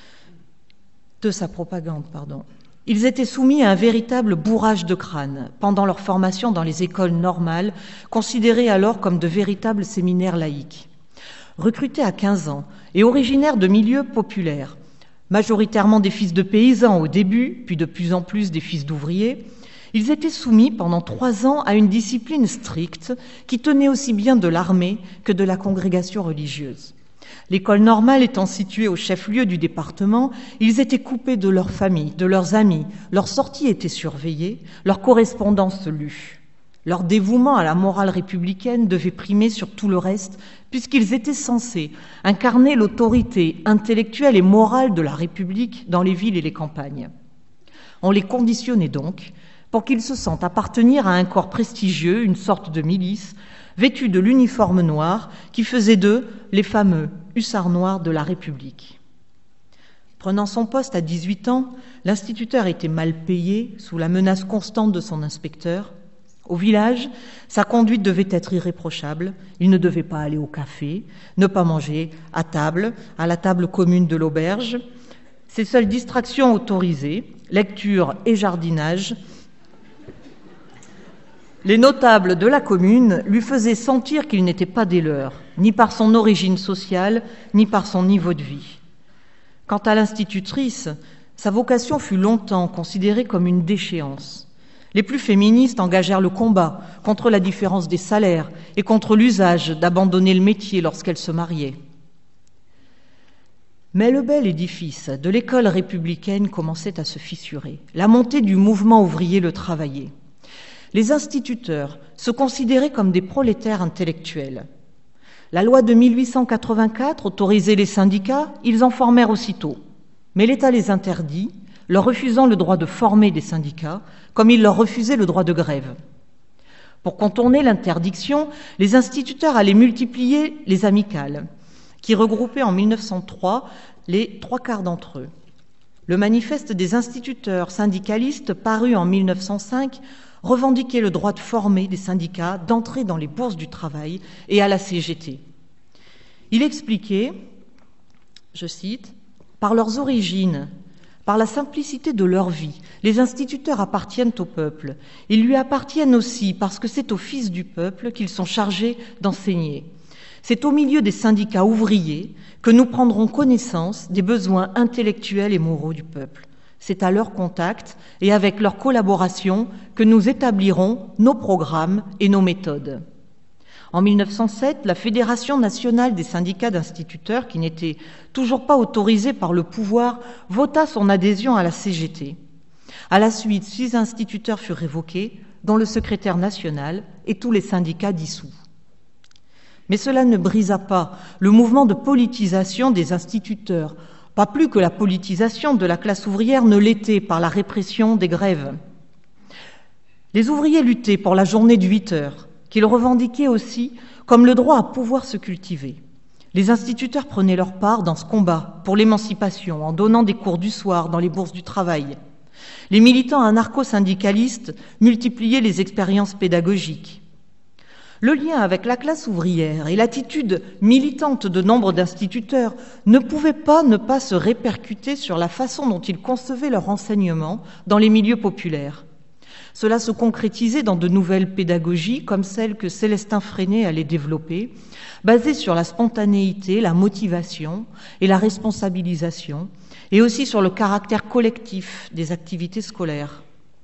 de sa propagande, pardon. Ils étaient soumis à un véritable bourrage de crâne pendant leur formation dans les écoles normales, considérées alors comme de véritables séminaires laïques. Recrutés à quinze ans et originaires de milieux populaires, majoritairement des fils de paysans au début, puis de plus en plus des fils d'ouvriers, ils étaient soumis pendant trois ans à une discipline stricte qui tenait aussi bien de l'armée que de la congrégation religieuse. L'école normale étant située au chef-lieu du département, ils étaient coupés de leurs familles, de leurs amis, leurs sorties étaient surveillées, leur correspondance lue. Leur dévouement à la morale républicaine devait primer sur tout le reste, puisqu'ils étaient censés incarner l'autorité intellectuelle et morale de la République dans les villes et les campagnes. On les conditionnait donc pour qu'ils se sentent appartenir à un corps prestigieux, une sorte de milice, vêtus de l'uniforme noir qui faisait d'eux les fameux hussards noirs de la République. Prenant son poste à dix-huit ans, l'instituteur était mal payé, sous la menace constante de son inspecteur. Au village, sa conduite devait être irréprochable. Il ne devait pas aller au café, ne pas manger à table, à la table commune de l'auberge. Ses seules distractions autorisées, lecture et jardinage, Les notables de la commune lui faisaient sentir qu'il n'était pas des leurs, ni par son origine sociale, ni par son niveau de vie. Quant à l'institutrice, sa vocation fut longtemps considérée comme une déchéance. Les plus féministes engagèrent le combat contre la différence des salaires et contre l'usage d'abandonner le métier lorsqu'elles se mariaient. Mais le bel édifice de l'école républicaine commençait à se fissurer. La montée du mouvement ouvrier le travaillait. Les instituteurs se considéraient comme des prolétaires intellectuels. La loi de mille huit cent quatre-vingt-quatre autorisait les syndicats, ils en formèrent aussitôt. Mais l'État les interdit, leur refusant le droit de former des syndicats, comme il leur refusait le droit de grève. Pour contourner l'interdiction, les instituteurs allaient multiplier les amicales, qui regroupaient en mille neuf cent trois les trois quarts d'entre eux. Le manifeste des instituteurs syndicalistes, paru en mille neuf cent cinq, revendiquait le droit de former des syndicats, d'entrer dans les bourses du travail et à la C G T. Il expliquait, je cite, « Par leurs origines, par la simplicité de leur vie, les instituteurs appartiennent au peuple. Ils lui appartiennent aussi parce que c'est au fils du peuple qu'ils sont chargés d'enseigner. C'est au milieu des syndicats ouvriers que nous prendrons connaissance des besoins intellectuels et moraux du peuple. C'est à leur contact et avec leur collaboration que nous établirons nos programmes et nos méthodes. » En mille neuf cent sept, la Fédération nationale des syndicats d'instituteurs, qui n'était toujours pas autorisée par le pouvoir, vota son adhésion à la C G T. À la suite, six instituteurs furent révoqués, dont le secrétaire national et tous les syndicats dissous. Mais cela ne brisa pas le mouvement de politisation des instituteurs, pas plus que la politisation de la classe ouvrière ne l'était par la répression des grèves. Les ouvriers luttaient pour la journée de huit heures, qu'ils revendiquaient aussi comme le droit à pouvoir se cultiver. Les instituteurs prenaient leur part dans ce combat pour l'émancipation en donnant des cours du soir dans les bourses du travail. Les militants anarcho-syndicalistes multipliaient les expériences pédagogiques. Le lien avec la classe ouvrière et l'attitude militante de nombre d'instituteurs ne pouvaient pas ne pas se répercuter sur la façon dont ils concevaient leur enseignement dans les milieux populaires. Cela se concrétisait dans de nouvelles pédagogies comme celle que Célestin Freinet allait développer, basées sur la spontanéité, la motivation et la responsabilisation, et aussi sur le caractère collectif des activités scolaires.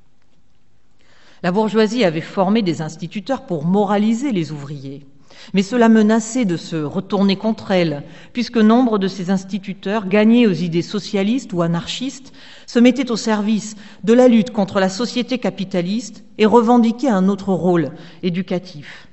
La bourgeoisie avait formé des instituteurs pour moraliser les ouvriers, mais cela menaçait de se retourner contre elle, puisque nombre de ces instituteurs, gagnés aux idées socialistes ou anarchistes, se mettaient au service de la lutte contre la société capitaliste et revendiquaient un autre rôle éducatif.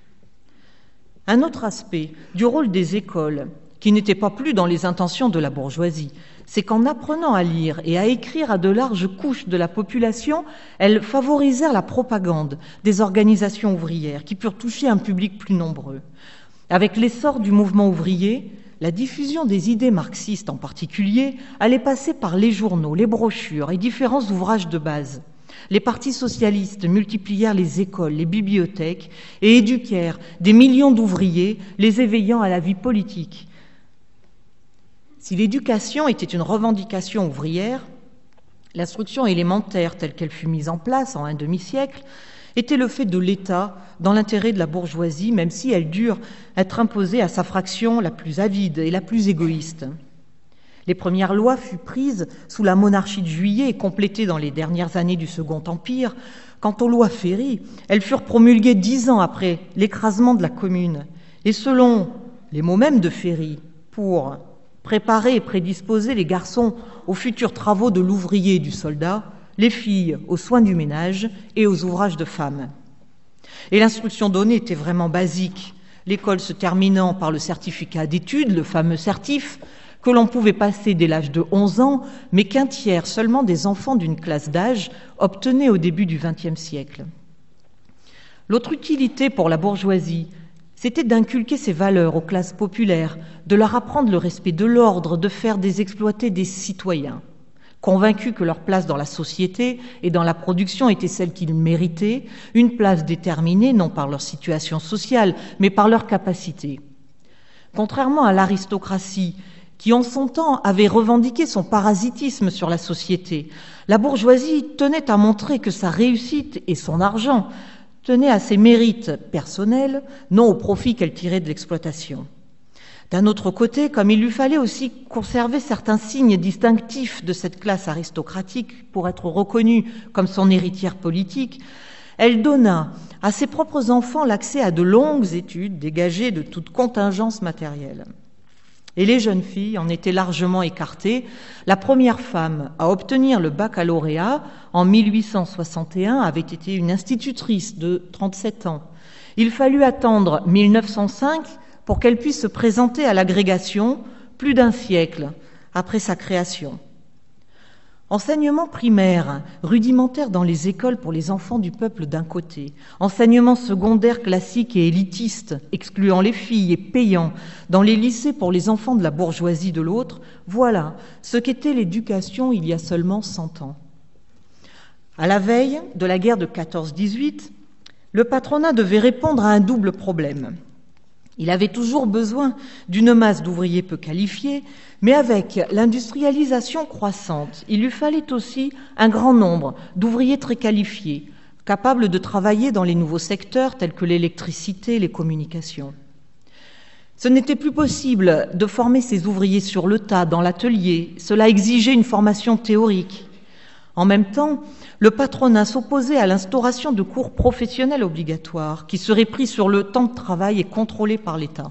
Un autre aspect du rôle des écoles, qui n'était pas plus dans les intentions de la bourgeoisie, c'est qu'en apprenant à lire et à écrire à de larges couches de la population, elles favorisèrent la propagande des organisations ouvrières qui purent toucher un public plus nombreux. Avec l'essor du mouvement ouvrier, la diffusion des idées marxistes en particulier allait passer par les journaux, les brochures et différents ouvrages de base. Les partis socialistes multiplièrent les écoles, les bibliothèques et éduquèrent des millions d'ouvriers, les éveillant à la vie politique. Si l'éducation était une revendication ouvrière, l'instruction élémentaire telle qu'elle fut mise en place en un demi-siècle était le fait de l'État dans l'intérêt de la bourgeoisie, même si elle dure être imposée à sa fraction la plus avide et la plus égoïste. Les premières lois furent prises sous la monarchie de Juillet et complétées dans les dernières années du Second Empire. Quant aux lois Ferry, elles furent promulguées dix ans après l'écrasement de la Commune. Et selon les mots mêmes de Ferry, pour préparer et prédisposer les garçons aux futurs travaux de l'ouvrier et du soldat, les filles aux soins du ménage et aux ouvrages de femmes. Et l'instruction donnée était vraiment basique, l'école se terminant par le certificat d'études, le fameux certif, que l'on pouvait passer dès l'âge de onze ans, mais qu'un tiers seulement des enfants d'une classe d'âge obtenaient au début du vingtième siècle. L'autre utilité pour la bourgeoisie, c'était d'inculquer ces valeurs aux classes populaires, de leur apprendre le respect de l'ordre, de faire des exploités des citoyens. Convaincus que leur place dans la société et dans la production était celle qu'ils méritaient, une place déterminée non par leur situation sociale, mais par leur capacité. Contrairement à l'aristocratie, qui en son temps avait revendiqué son parasitisme sur la société, la bourgeoisie tenait à montrer que sa réussite et son argent tenait à ses mérites personnels, non au profit qu'elle tirait de l'exploitation. D'un autre côté, comme il lui fallait aussi conserver certains signes distinctifs de cette classe aristocratique pour être reconnue comme son héritière politique, elle donna à ses propres enfants l'accès à de longues études dégagées de toute contingence matérielle. Et les jeunes filles en étaient largement écartées. La première femme à obtenir le baccalauréat en mille huit cent soixante et un avait été une institutrice de trente-sept ans. Il fallut attendre mille neuf cent cinq pour qu'elle puisse se présenter à l'agrégation, plus d'un siècle après sa création. Enseignement primaire, rudimentaire dans les écoles pour les enfants du peuple d'un côté, enseignement secondaire classique et élitiste, excluant les filles et payant dans les lycées pour les enfants de la bourgeoisie de l'autre, voilà ce qu'était l'éducation il y a seulement cent ans. À la veille de la guerre de quatorze dix-huit, le patronat devait répondre à un double problème. Il avait toujours besoin d'une masse d'ouvriers peu qualifiés, mais avec l'industrialisation croissante, il lui fallait aussi un grand nombre d'ouvriers très qualifiés, capables de travailler dans les nouveaux secteurs tels que l'électricité, les communications. Ce n'était plus possible de former ces ouvriers sur le tas, dans l'atelier. Cela exigeait une formation théorique. En même temps, le patronat s'opposait à l'instauration de cours professionnels obligatoires qui seraient pris sur le temps de travail et contrôlés par l'État.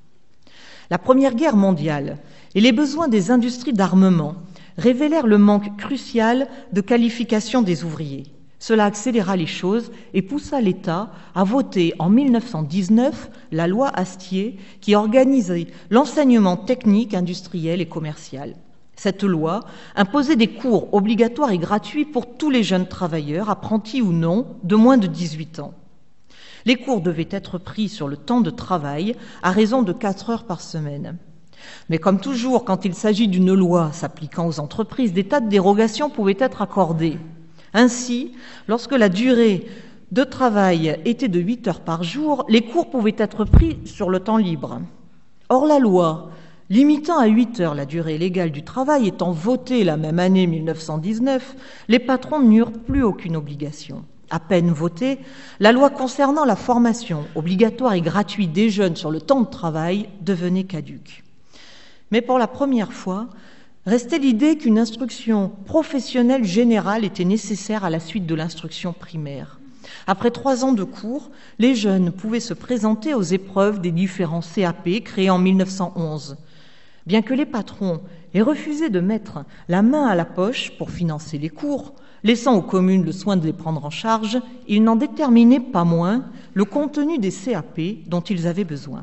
La Première Guerre mondiale et les besoins des industries d'armement révélèrent le manque crucial de qualification des ouvriers. Cela accéléra les choses et poussa l'État à voter en mille neuf cent dix-neuf la loi Astier qui organisait l'enseignement technique, industriel et commercial. Cette loi imposait des cours obligatoires et gratuits pour tous les jeunes travailleurs, apprentis ou non, de moins de dix-huit ans. Les cours devaient être pris sur le temps de travail à raison de quatre heures par semaine. Mais comme toujours, quand il s'agit d'une loi s'appliquant aux entreprises, des tas de dérogations pouvaient être accordées. Ainsi, lorsque la durée de travail était de huit heures par jour, les cours pouvaient être pris sur le temps libre. Or, la loi limitant à huit heures la durée légale du travail étant votée la même année mille neuf cent dix-neuf, les patrons n'eurent plus aucune obligation. À peine votée, la loi concernant la formation obligatoire et gratuite des jeunes sur le temps de travail devenait caduque. Mais pour la première fois, restait l'idée qu'une instruction professionnelle générale était nécessaire à la suite de l'instruction primaire. Après trois ans de cours, les jeunes pouvaient se présenter aux épreuves des différents C A P créés en mille neuf cent onze. Bien que les patrons aient refusé de mettre la main à la poche pour financer les cours, laissant aux communes le soin de les prendre en charge, ils n'en déterminaient pas moins le contenu des C A P dont ils avaient besoin.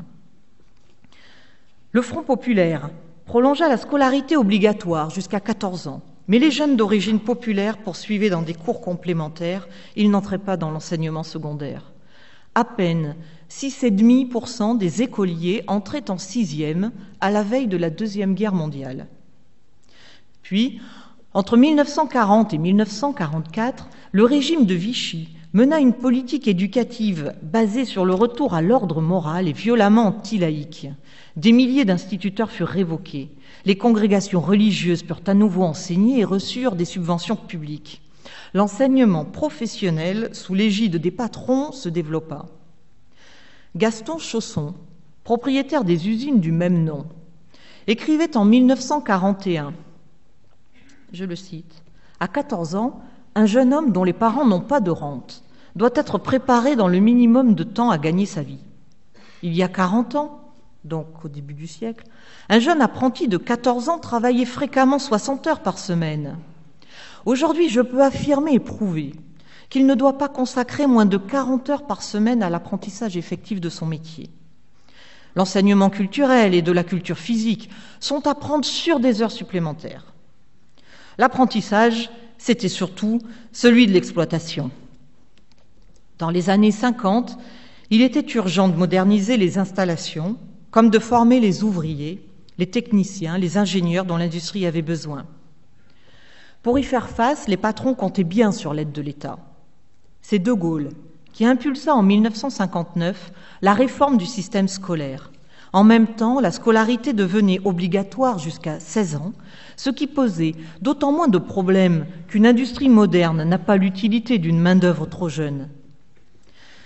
Le Front populaire prolongea la scolarité obligatoire jusqu'à quatorze ans, mais les jeunes d'origine populaire poursuivaient dans des cours complémentaires, ils n'entraient pas dans l'enseignement secondaire. À peine six virgule cinq pour cent des écoliers entraient en sixième à la veille de la Deuxième Guerre mondiale. Puis, entre mille neuf cent quarante et mille neuf cent quarante-quatre, le régime de Vichy mena une politique éducative basée sur le retour à l'ordre moral et violemment anti-laïque. Des milliers d'instituteurs furent révoqués. Les congrégations religieuses purent à nouveau enseigner et reçurent des subventions publiques. L'enseignement professionnel, sous l'égide des patrons, se développa. Gaston Chausson, propriétaire des usines du même nom, écrivait en mille neuf cent quarante et un, je le cite, « À quatorze ans, un jeune homme dont les parents n'ont pas de rente doit être préparé dans le minimum de temps à gagner sa vie. Il y a quarante ans, donc au début du siècle, un jeune apprenti de quatorze ans travaillait fréquemment soixante heures par semaine. Aujourd'hui, je peux affirmer et prouver qu'il ne doit pas consacrer moins de quarante heures par semaine à l'apprentissage effectif de son métier. L'enseignement culturel et de la culture physique sont à prendre sur des heures supplémentaires. L'apprentissage, c'était surtout celui de l'exploitation. Dans les années cinquante, il était urgent de moderniser les installations, comme de former les ouvriers, les techniciens, les ingénieurs dont l'industrie avait besoin. Pour y faire face, les patrons comptaient bien sur l'aide de l'État. C'est De Gaulle qui impulsa en mille neuf cent cinquante-neuf la réforme du système scolaire. En même temps, la scolarité devenait obligatoire jusqu'à seize ans, ce qui posait d'autant moins de problèmes qu'une industrie moderne n'a pas l'utilité d'une main-d'œuvre trop jeune.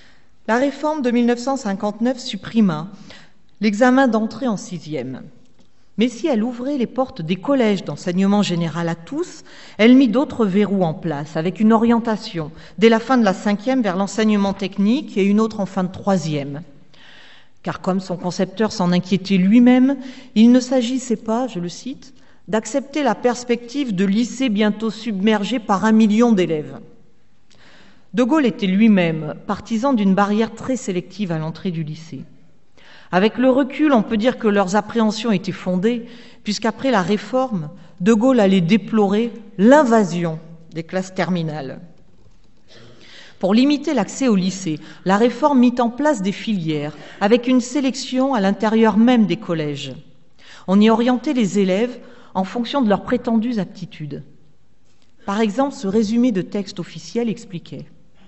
La réforme de mille neuf cent cinquante-neuf supprima l'examen d'entrée en sixième. Mais si elle ouvrait les portes des collèges d'enseignement général à tous, elle mit d'autres verrous en place, avec une orientation dès la fin de la cinquième vers l'enseignement technique et une autre en fin de troisième. Car comme son concepteur s'en inquiétait lui-même, il ne s'agissait pas, je le cite, d'accepter la perspective de lycées bientôt submergés par un million d'élèves. De Gaulle était lui-même partisan d'une barrière très sélective à l'entrée du lycée. Avec le recul, on peut dire que leurs appréhensions étaient fondées, puisqu'après la réforme, De Gaulle allait déplorer l'invasion des classes terminales. Pour limiter l'accès au lycée, la réforme mit en place des filières, avec une sélection à l'intérieur même des collèges. On y orientait les élèves en fonction de leurs prétendues aptitudes. Par exemple, ce résumé de texte officiel expliquait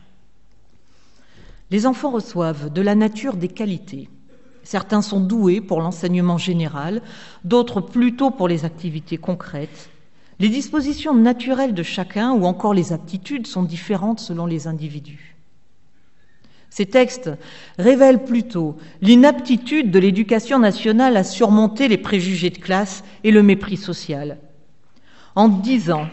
« Les enfants reçoivent de la nature des qualités. Certains sont doués pour l'enseignement général, d'autres plutôt pour les activités concrètes. Les dispositions naturelles de chacun ou encore les aptitudes sont différentes selon les individus. » Ces textes révèlent plutôt l'inaptitude de l'éducation nationale à surmonter les préjugés de classe et le mépris social. En dix ans,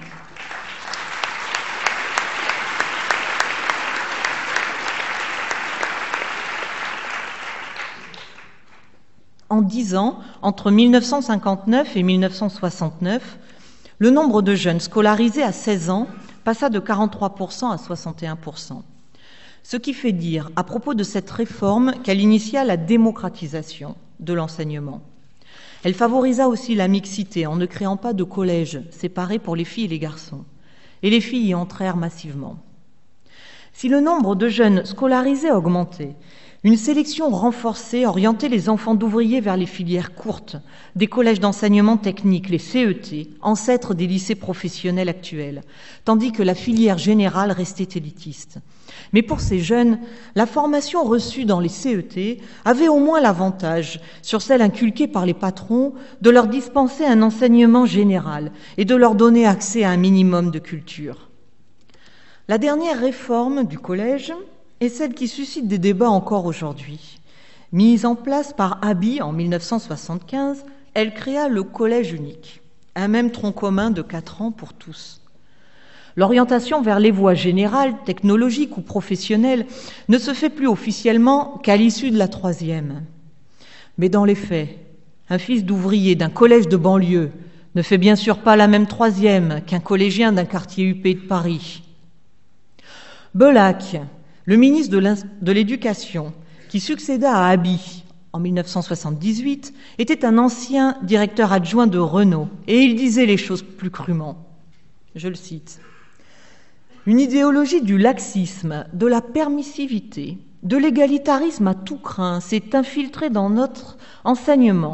En dix ans, entre mille neuf cent cinquante-neuf et mille neuf cent soixante-neuf, le nombre de jeunes scolarisés à seize ans passa de quarante-trois pour cent à soixante et un pour cent. Ce qui fait dire, à propos de cette réforme, qu'elle initia la démocratisation de l'enseignement. Elle favorisa aussi la mixité en ne créant pas de collèges séparés pour les filles et les garçons. Et les filles y entrèrent massivement. Si le nombre de jeunes scolarisés augmentait, une sélection renforcée orientait les enfants d'ouvriers vers les filières courtes, des collèges d'enseignement technique, les C E T, ancêtres des lycées professionnels actuels, tandis que la filière générale restait élitiste. Mais pour ces jeunes, la formation reçue dans les C E T avait au moins l'avantage, sur celle inculquée par les patrons, de leur dispenser un enseignement général et de leur donner accès à un minimum de culture. La dernière réforme du collège est celle qui suscite des débats encore aujourd'hui. Mise en place par Haby en mille neuf cent soixante-quinze, elle créa le collège unique, un même tronc commun de quatre ans pour tous. L'orientation vers les voies générales, technologiques ou professionnelles ne se fait plus officiellement qu'à l'issue de la troisième. Mais dans les faits, un fils d'ouvrier d'un collège de banlieue ne fait bien sûr pas la même troisième qu'un collégien d'un quartier huppé de Paris. Bellac, le ministre de l'Éducation, qui succéda à Haby en mille neuf cent soixante-dix-huit, était un ancien directeur adjoint de Renault, et il disait les choses plus crûment. Je le cite. « Une idéologie du laxisme, de la permissivité, de l'égalitarisme à tout crin s'est infiltrée dans notre enseignement,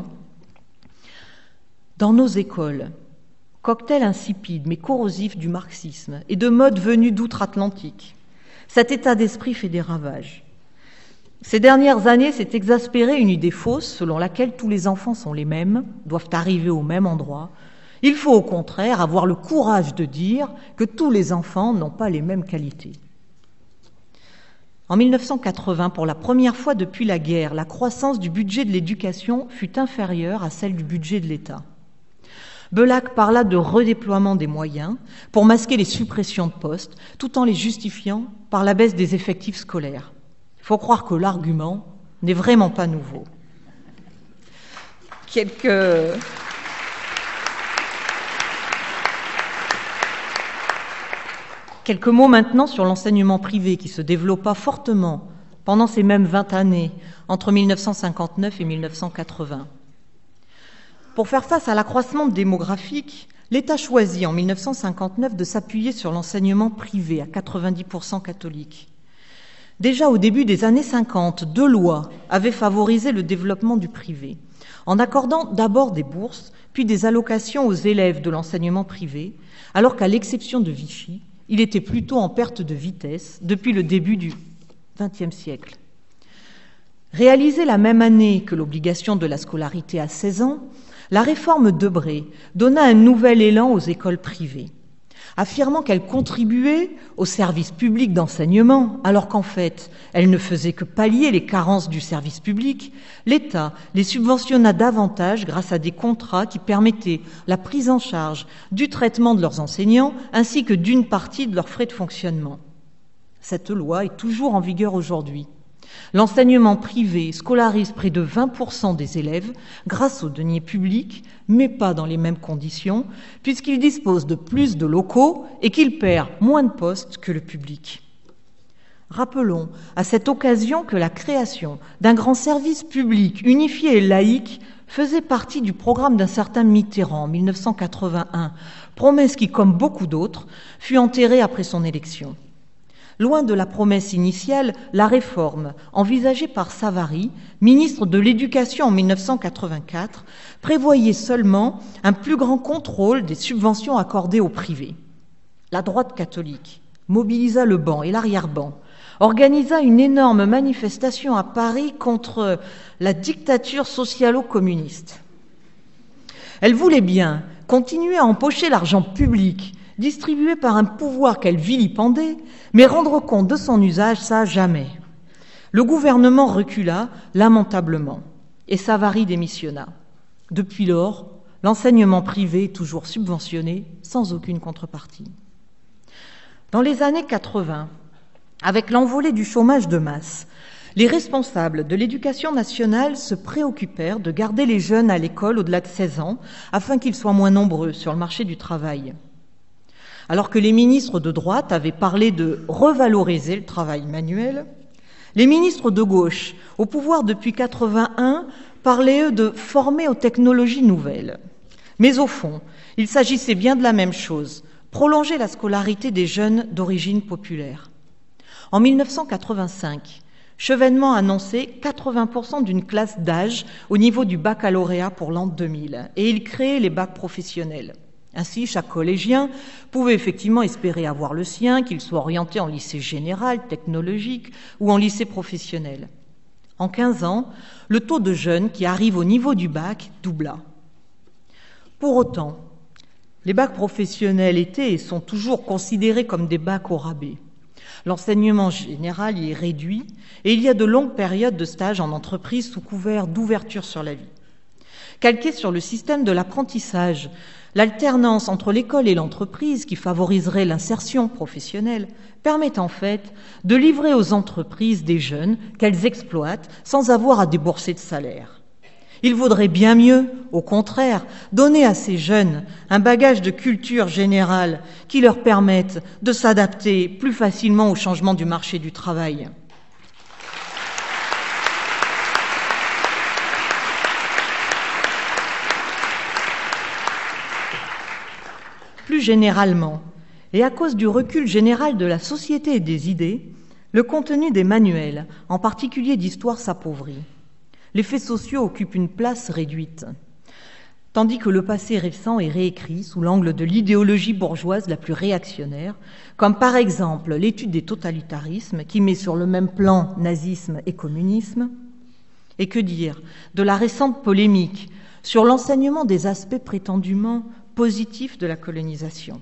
dans nos écoles, cocktail insipide mais corrosif du marxisme et de modes venus d'outre-Atlantique. Cet état d'esprit fait des ravages. Ces dernières années s'est exaspérée une idée fausse selon laquelle tous les enfants sont les mêmes, doivent arriver au même endroit. Il faut au contraire avoir le courage de dire que tous les enfants n'ont pas les mêmes qualités. » En mille neuf cent quatre-vingts, pour la première fois depuis la guerre, la croissance du budget de l'éducation fut inférieure à celle du budget de l'État. Bellac parla de redéploiement des moyens pour masquer les suppressions de postes, tout en les justifiant par la baisse des effectifs scolaires. Il faut croire que l'argument n'est vraiment pas nouveau. Quelques... Quelques mots maintenant sur l'enseignement privé qui se développa fortement pendant ces mêmes vingt années, entre mille neuf cent cinquante-neuf et mille neuf cent quatre-vingts. Pour faire face à l'accroissement démographique, l'État choisit en mille neuf cent cinquante-neuf de s'appuyer sur l'enseignement privé à quatre-vingt-dix pour cent catholique. Déjà au début des années cinquante, deux lois avaient favorisé le développement du privé, en accordant d'abord des bourses, puis des allocations aux élèves de l'enseignement privé, alors qu'à l'exception de Vichy, il était plutôt en perte de vitesse depuis le début du vingtième siècle. Réalisée la même année que l'obligation de la scolarité à seize ans, la réforme Debré donna un nouvel élan aux écoles privées. affirmant qu'elle contribuait au service public d'enseignement, alors qu'en fait, elle ne faisait que pallier les carences du service public, l'État les subventionna davantage grâce à des contrats qui permettaient la prise en charge du traitement de leurs enseignants ainsi que d'une partie de leurs frais de fonctionnement. Cette loi est toujours en vigueur aujourd'hui. L'enseignement privé scolarise près de vingt pour cent des élèves grâce aux deniers publics, mais pas dans les mêmes conditions, puisqu'il dispose de plus de locaux et qu'il perd moins de postes que le public. Rappelons à cette occasion que la création d'un grand service public unifié et laïque faisait partie du programme d'un certain Mitterrand en mille neuf cent quatre-vingt-un, promesse qui, comme beaucoup d'autres, fut enterrée après son élection. Loin de la promesse initiale, la réforme, envisagée par Savary, ministre de l'Éducation en mille neuf cent quatre-vingt-quatre, prévoyait seulement un plus grand contrôle des subventions accordées au privé. La droite catholique mobilisa le banc et l'arrière-banc, organisa une énorme manifestation à Paris contre la dictature socialo-communiste. Elle voulait bien continuer à empocher l'argent public distribué par un pouvoir qu'elle vilipendait, mais rendre compte de son usage, ça jamais. Le gouvernement recula lamentablement et Savary démissionna. Depuis lors, l'enseignement privé est toujours subventionné sans aucune contrepartie. Dans les années quatre-vingt, avec l'envolée du chômage de masse, les responsables de l'éducation nationale se préoccupèrent de garder les jeunes à l'école au-delà de seize ans afin qu'ils soient moins nombreux sur le marché du travail. Alors que les ministres de droite avaient parlé de revaloriser le travail manuel, les ministres de gauche, au pouvoir depuis quatre-vingt-un, parlaient, eux, de former aux technologies nouvelles. Mais au fond, il s'agissait bien de la même chose, prolonger la scolarité des jeunes d'origine populaire. En mille neuf cent quatre-vingt-cinq, Chevènement annonçait quatre-vingts pour cent d'une classe d'âge au niveau du baccalauréat pour l'an deux mille, et il créait les bacs professionnels. Ainsi, chaque collégien pouvait effectivement espérer avoir le sien, qu'il soit orienté en lycée général, technologique ou en lycée professionnel. En quinze ans, le taux de jeunes qui arrivent au niveau du bac doubla. Pour autant, les bacs professionnels étaient et sont toujours considérés comme des bacs au rabais. L'enseignement général y est réduit et il y a de longues périodes de stage en entreprise sous couvert d'ouverture sur la vie. Calqué sur le système de l'apprentissage, l'alternance entre l'école et l'entreprise, qui favoriserait l'insertion professionnelle, permet en fait de livrer aux entreprises des jeunes qu'elles exploitent sans avoir à débourser de salaire. Il vaudrait bien mieux, au contraire, donner à ces jeunes un bagage de culture générale qui leur permette de s'adapter plus facilement au changement du marché du travail. Plus généralement, et à cause du recul général de la société et des idées, le contenu des manuels, en particulier d'histoire, s'appauvrit. Les faits sociaux occupent une place réduite, tandis que le passé récent est réécrit sous l'angle de l'idéologie bourgeoise la plus réactionnaire, comme par exemple l'étude des totalitarismes qui met sur le même plan nazisme et communisme. Et que dire de la récente polémique sur l'enseignement des aspects prétendument positifs de la colonisation.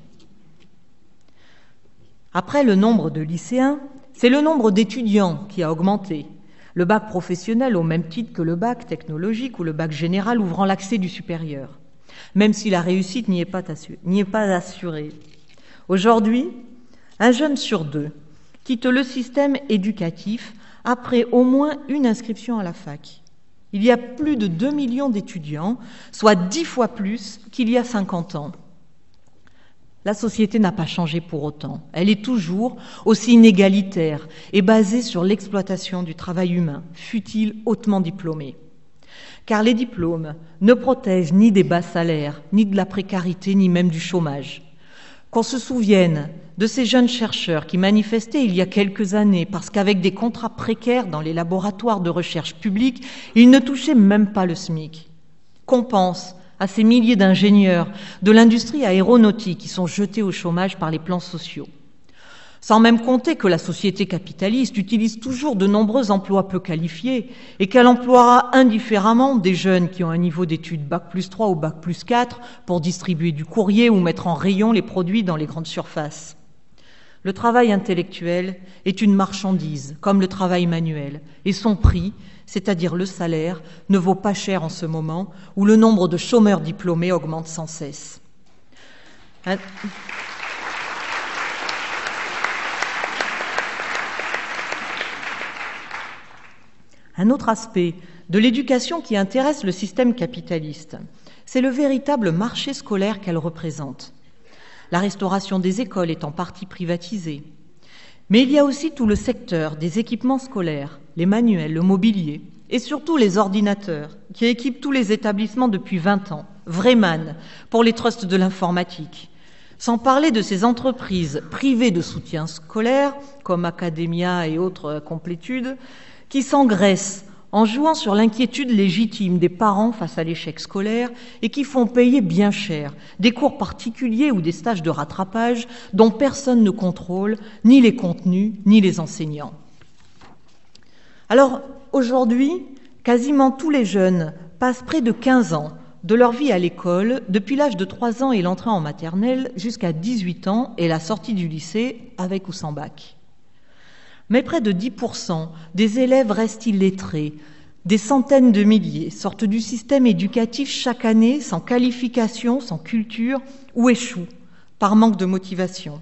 Après le nombre de lycéens, c'est le nombre d'étudiants qui a augmenté. Le bac professionnel au même titre que le bac technologique ou le bac général ouvrant l'accès du supérieur, même si la réussite n'y est pas assurée. N'y est pas assurée. Aujourd'hui, un jeune sur deux quitte le système éducatif après au moins une inscription à la fac. Il y a plus de deux millions d'étudiants, soit dix fois plus qu'il y a cinquante ans. La société n'a pas changé pour autant. Elle est toujours aussi inégalitaire et basée sur l'exploitation du travail humain, fût-il hautement diplômé. Car les diplômes ne protègent ni des bas salaires, ni de la précarité, ni même du chômage. Qu'on se souvienne de ces jeunes chercheurs qui manifestaient il y a quelques années parce qu'avec des contrats précaires dans les laboratoires de recherche publics, ils ne touchaient même pas le SMIC. Qu'on pense à ces milliers d'ingénieurs de l'industrie aéronautique qui sont jetés au chômage par les plans sociaux. Sans même compter que la société capitaliste utilise toujours de nombreux emplois peu qualifiés et qu'elle emploiera indifféremment des jeunes qui ont un niveau d'études bac plus trois ou bac plus quatre pour distribuer du courrier ou mettre en rayon les produits dans les grandes surfaces. Le travail intellectuel est une marchandise, comme le travail manuel, et son prix, c'est-à-dire le salaire, ne vaut pas cher en ce moment où le nombre de chômeurs diplômés augmente sans cesse. Un... Un autre aspect de l'éducation qui intéresse le système capitaliste, c'est le véritable marché scolaire qu'elle représente. La restauration des écoles est en partie privatisée. Mais il y a aussi tout le secteur des équipements scolaires, les manuels, le mobilier, et surtout les ordinateurs, qui équipent tous les établissements depuis vingt ans, vrais mannes pour les trusts de l'informatique. Sans parler de ces entreprises privées de soutien scolaire, comme Academia et autres complétudes, qui s'engraissent en jouant sur l'inquiétude légitime des parents face à l'échec scolaire et qui font payer bien cher des cours particuliers ou des stages de rattrapage dont personne ne contrôle ni les contenus ni les enseignants. Alors, aujourd'hui, quasiment tous les jeunes passent près de quinze ans de leur vie à l'école, depuis l'âge de trois ans et l'entrée en maternelle jusqu'à dix-huit ans et la sortie du lycée avec ou sans bac. Mais près de dix pour cent des élèves restent illettrés. Des centaines de milliers sortent du système éducatif chaque année sans qualification, sans culture ou échouent par manque de motivation.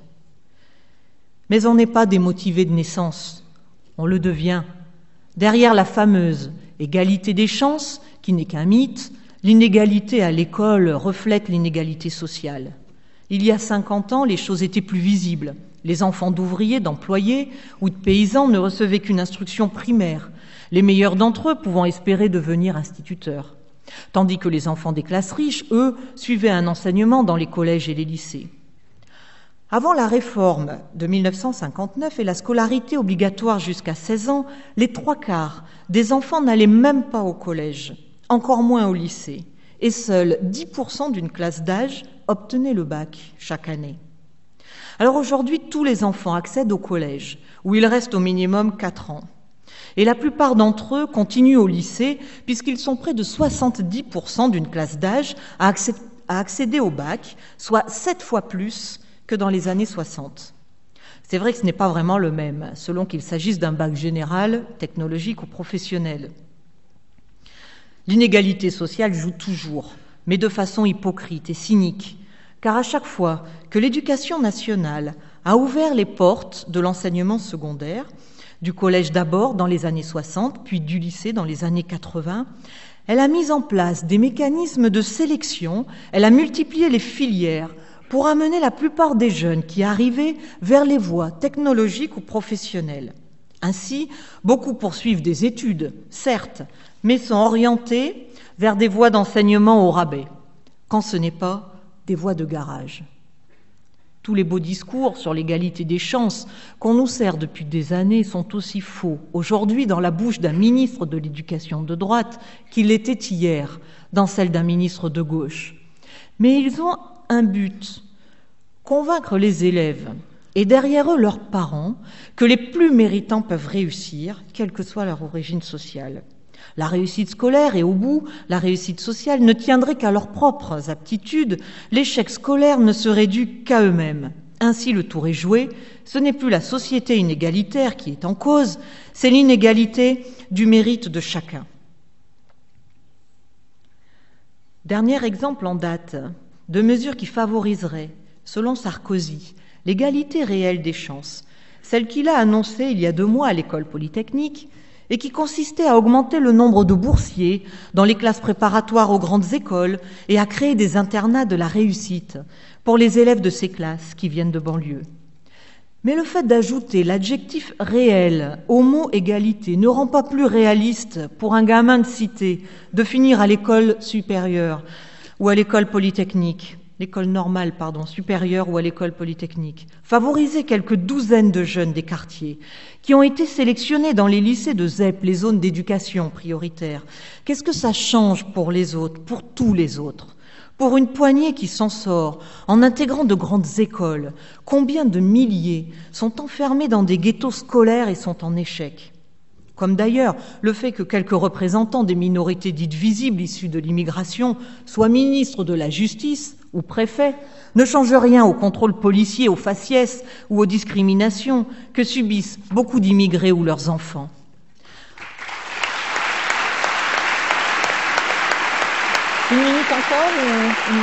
Mais on n'est pas démotivé de naissance, on le devient. Derrière la fameuse égalité des chances, qui n'est qu'un mythe, l'inégalité à l'école reflète l'inégalité sociale. Il y a cinquante ans, les choses étaient plus visibles. Les enfants d'ouvriers, d'employés ou de paysans ne recevaient qu'une instruction primaire, les meilleurs d'entre eux pouvant espérer devenir instituteurs, tandis que les enfants des classes riches, eux, suivaient un enseignement dans les collèges et les lycées. Avant la réforme de mille neuf cent cinquante-neuf et la scolarité obligatoire jusqu'à seize ans, les trois quarts des enfants n'allaient même pas au collège, encore moins au lycée, et seuls dix pour cent d'une classe d'âge obtenaient le bac chaque année. Alors aujourd'hui, tous les enfants accèdent au collège, où ils restent au minimum quatre ans. Et la plupart d'entre eux continuent au lycée, puisqu'ils sont près de soixante-dix pour cent d'une classe d'âge à accéder au bac, soit sept fois plus que dans les années soixante. C'est vrai que ce n'est pas vraiment le même, selon qu'il s'agisse d'un bac général, technologique ou professionnel. L'inégalité sociale joue toujours, mais de façon hypocrite et cynique, car à chaque fois que l'éducation nationale a ouvert les portes de l'enseignement secondaire, du collège d'abord dans les années soixante, puis du lycée dans les années quatre-vingts, elle a mis en place des mécanismes de sélection, elle a multiplié les filières pour amener la plupart des jeunes qui arrivaient vers les voies technologiques ou professionnelles. Ainsi, beaucoup poursuivent des études, certes, mais sont orientés vers des voies d'enseignement au rabais, quand ce n'est pas des voies de garage. Tous les beaux discours sur l'égalité des chances qu'on nous sert depuis des années sont aussi faux aujourd'hui dans la bouche d'un ministre de l'Éducation de droite qu'il était hier dans celle d'un ministre de gauche. Mais ils ont un but, convaincre les élèves et derrière eux leurs parents que les plus méritants peuvent réussir, quelle que soit leur origine sociale. La réussite scolaire et au bout, la réussite sociale ne tiendraient qu'à leurs propres aptitudes, l'échec scolaire ne serait dû qu'à eux-mêmes. Ainsi, le tour est joué, ce n'est plus la société inégalitaire qui est en cause, c'est l'inégalité du mérite de chacun. Dernier exemple en date de mesures qui favoriseraient, selon Sarkozy, l'égalité réelle des chances, celle qu'il a annoncée il y a deux mois à l'école polytechnique, et qui consistait à augmenter le nombre de boursiers dans les classes préparatoires aux grandes écoles et à créer des internats de la réussite pour les élèves de ces classes qui viennent de banlieue. Mais le fait d'ajouter l'adjectif « réel » au mot « égalité » ne rend pas plus réaliste pour un gamin de cité de finir à l'école supérieure ou à l'école polytechnique, l'école normale, pardon, supérieure ou à l'école polytechnique. Favoriser quelques douzaines de jeunes des quartiers qui ont été sélectionnés dans les lycées de Z E P, les zones d'éducation prioritaire. Qu'est-ce que ça change pour les autres, pour tous les autres? Pour une poignée qui s'en sort en intégrant de grandes écoles, combien de milliers sont enfermés dans des ghettos scolaires et sont en échec? Comme d'ailleurs le fait que quelques représentants des minorités dites visibles issues de l'immigration soient ministres de la Justice ou préfets ne change rien au contrôle policier, aux faciès ou aux discriminations que subissent beaucoup d'immigrés ou leurs enfants. Une minute encore ou...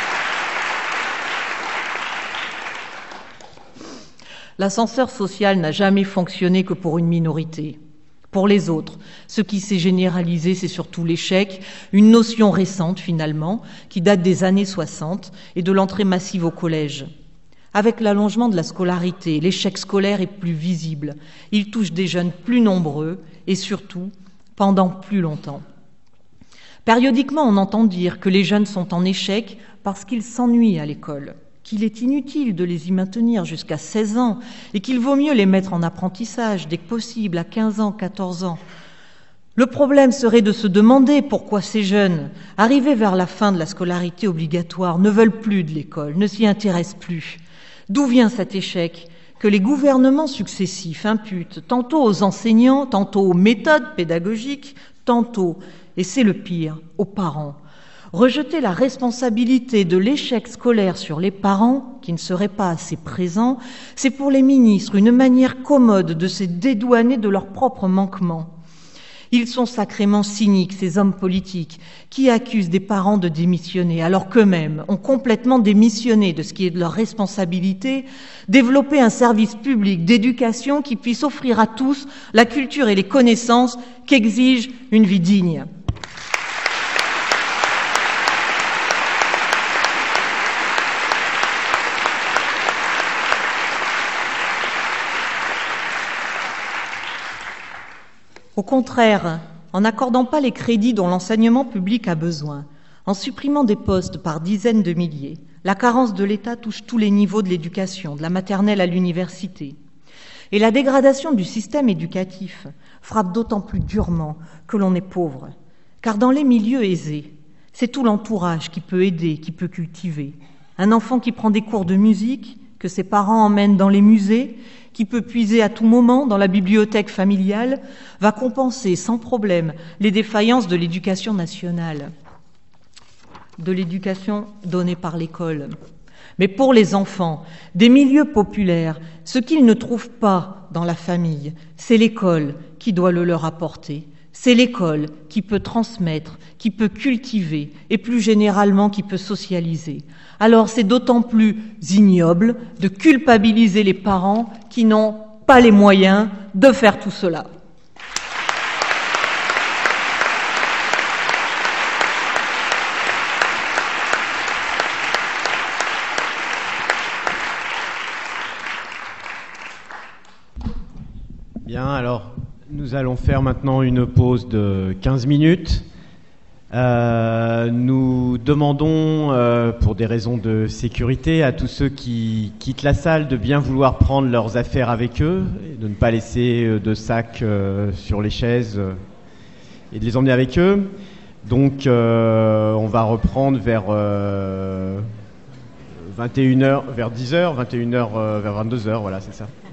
L'ascenseur social n'a jamais fonctionné que pour une minorité. Pour les autres, ce qui s'est généralisé, c'est surtout l'échec, une notion récente finalement, qui date des années soixante et de l'entrée massive au collège. Avec l'allongement de la scolarité, l'échec scolaire est plus visible. Il touche des jeunes plus nombreux et surtout pendant plus longtemps. Périodiquement, on entend dire que les jeunes sont en échec parce qu'ils s'ennuient à l'école, qu'il est inutile de les y maintenir jusqu'à seize ans et qu'il vaut mieux les mettre en apprentissage dès que possible, à quinze ans, quatorze ans. Le problème serait de se demander pourquoi ces jeunes, arrivés vers la fin de la scolarité obligatoire, ne veulent plus de l'école, ne s'y intéressent plus. D'où vient cet échec que les gouvernements successifs imputent tantôt aux enseignants, tantôt aux méthodes pédagogiques, tantôt, et c'est le pire, aux parents. Rejeter la responsabilité de l'échec scolaire sur les parents, qui ne seraient pas assez présents, c'est pour les ministres une manière commode de se dédouaner de leurs propres manquements. Ils sont sacrément cyniques, ces hommes politiques, qui accusent des parents de démissionner, alors qu'eux-mêmes ont complètement démissionné de ce qui est de leur responsabilité, développer un service public d'éducation qui puisse offrir à tous la culture et les connaissances qu'exige une vie digne. Au contraire, en n'accordant pas les crédits dont l'enseignement public a besoin, en supprimant des postes par dizaines de milliers, la carence de l'État touche tous les niveaux de l'éducation, de la maternelle à l'université. Et la dégradation du système éducatif frappe d'autant plus durement que l'on est pauvre. Car dans les milieux aisés, c'est tout l'entourage qui peut aider, qui peut cultiver. Un enfant qui prend des cours de musique, que ses parents emmènent dans les musées, qui peut puiser à tout moment dans la bibliothèque familiale, va compenser sans problème les défaillances de l'éducation nationale, de l'éducation donnée par l'école. Mais pour les enfants des milieux populaires, ce qu'ils ne trouvent pas dans la famille, c'est l'école qui doit le leur apporter. C'est l'école qui peut transmettre, qui peut cultiver et plus généralement qui peut socialiser. Alors c'est d'autant plus ignoble de culpabiliser les parents qui n'ont pas les moyens de faire tout cela. Bien, alors nous allons faire maintenant une pause de quinze minutes. Euh, nous demandons, euh, pour des raisons de sécurité, à tous ceux qui quittent la salle de bien vouloir prendre leurs affaires avec eux, et de ne pas laisser de sacs euh, sur les chaises euh, et de les emmener avec eux. Donc euh, on va reprendre vers euh, vingt et une heures, vers dix heures, vingt et une heures, euh, vers vingt-deux heures, voilà, c'est ça.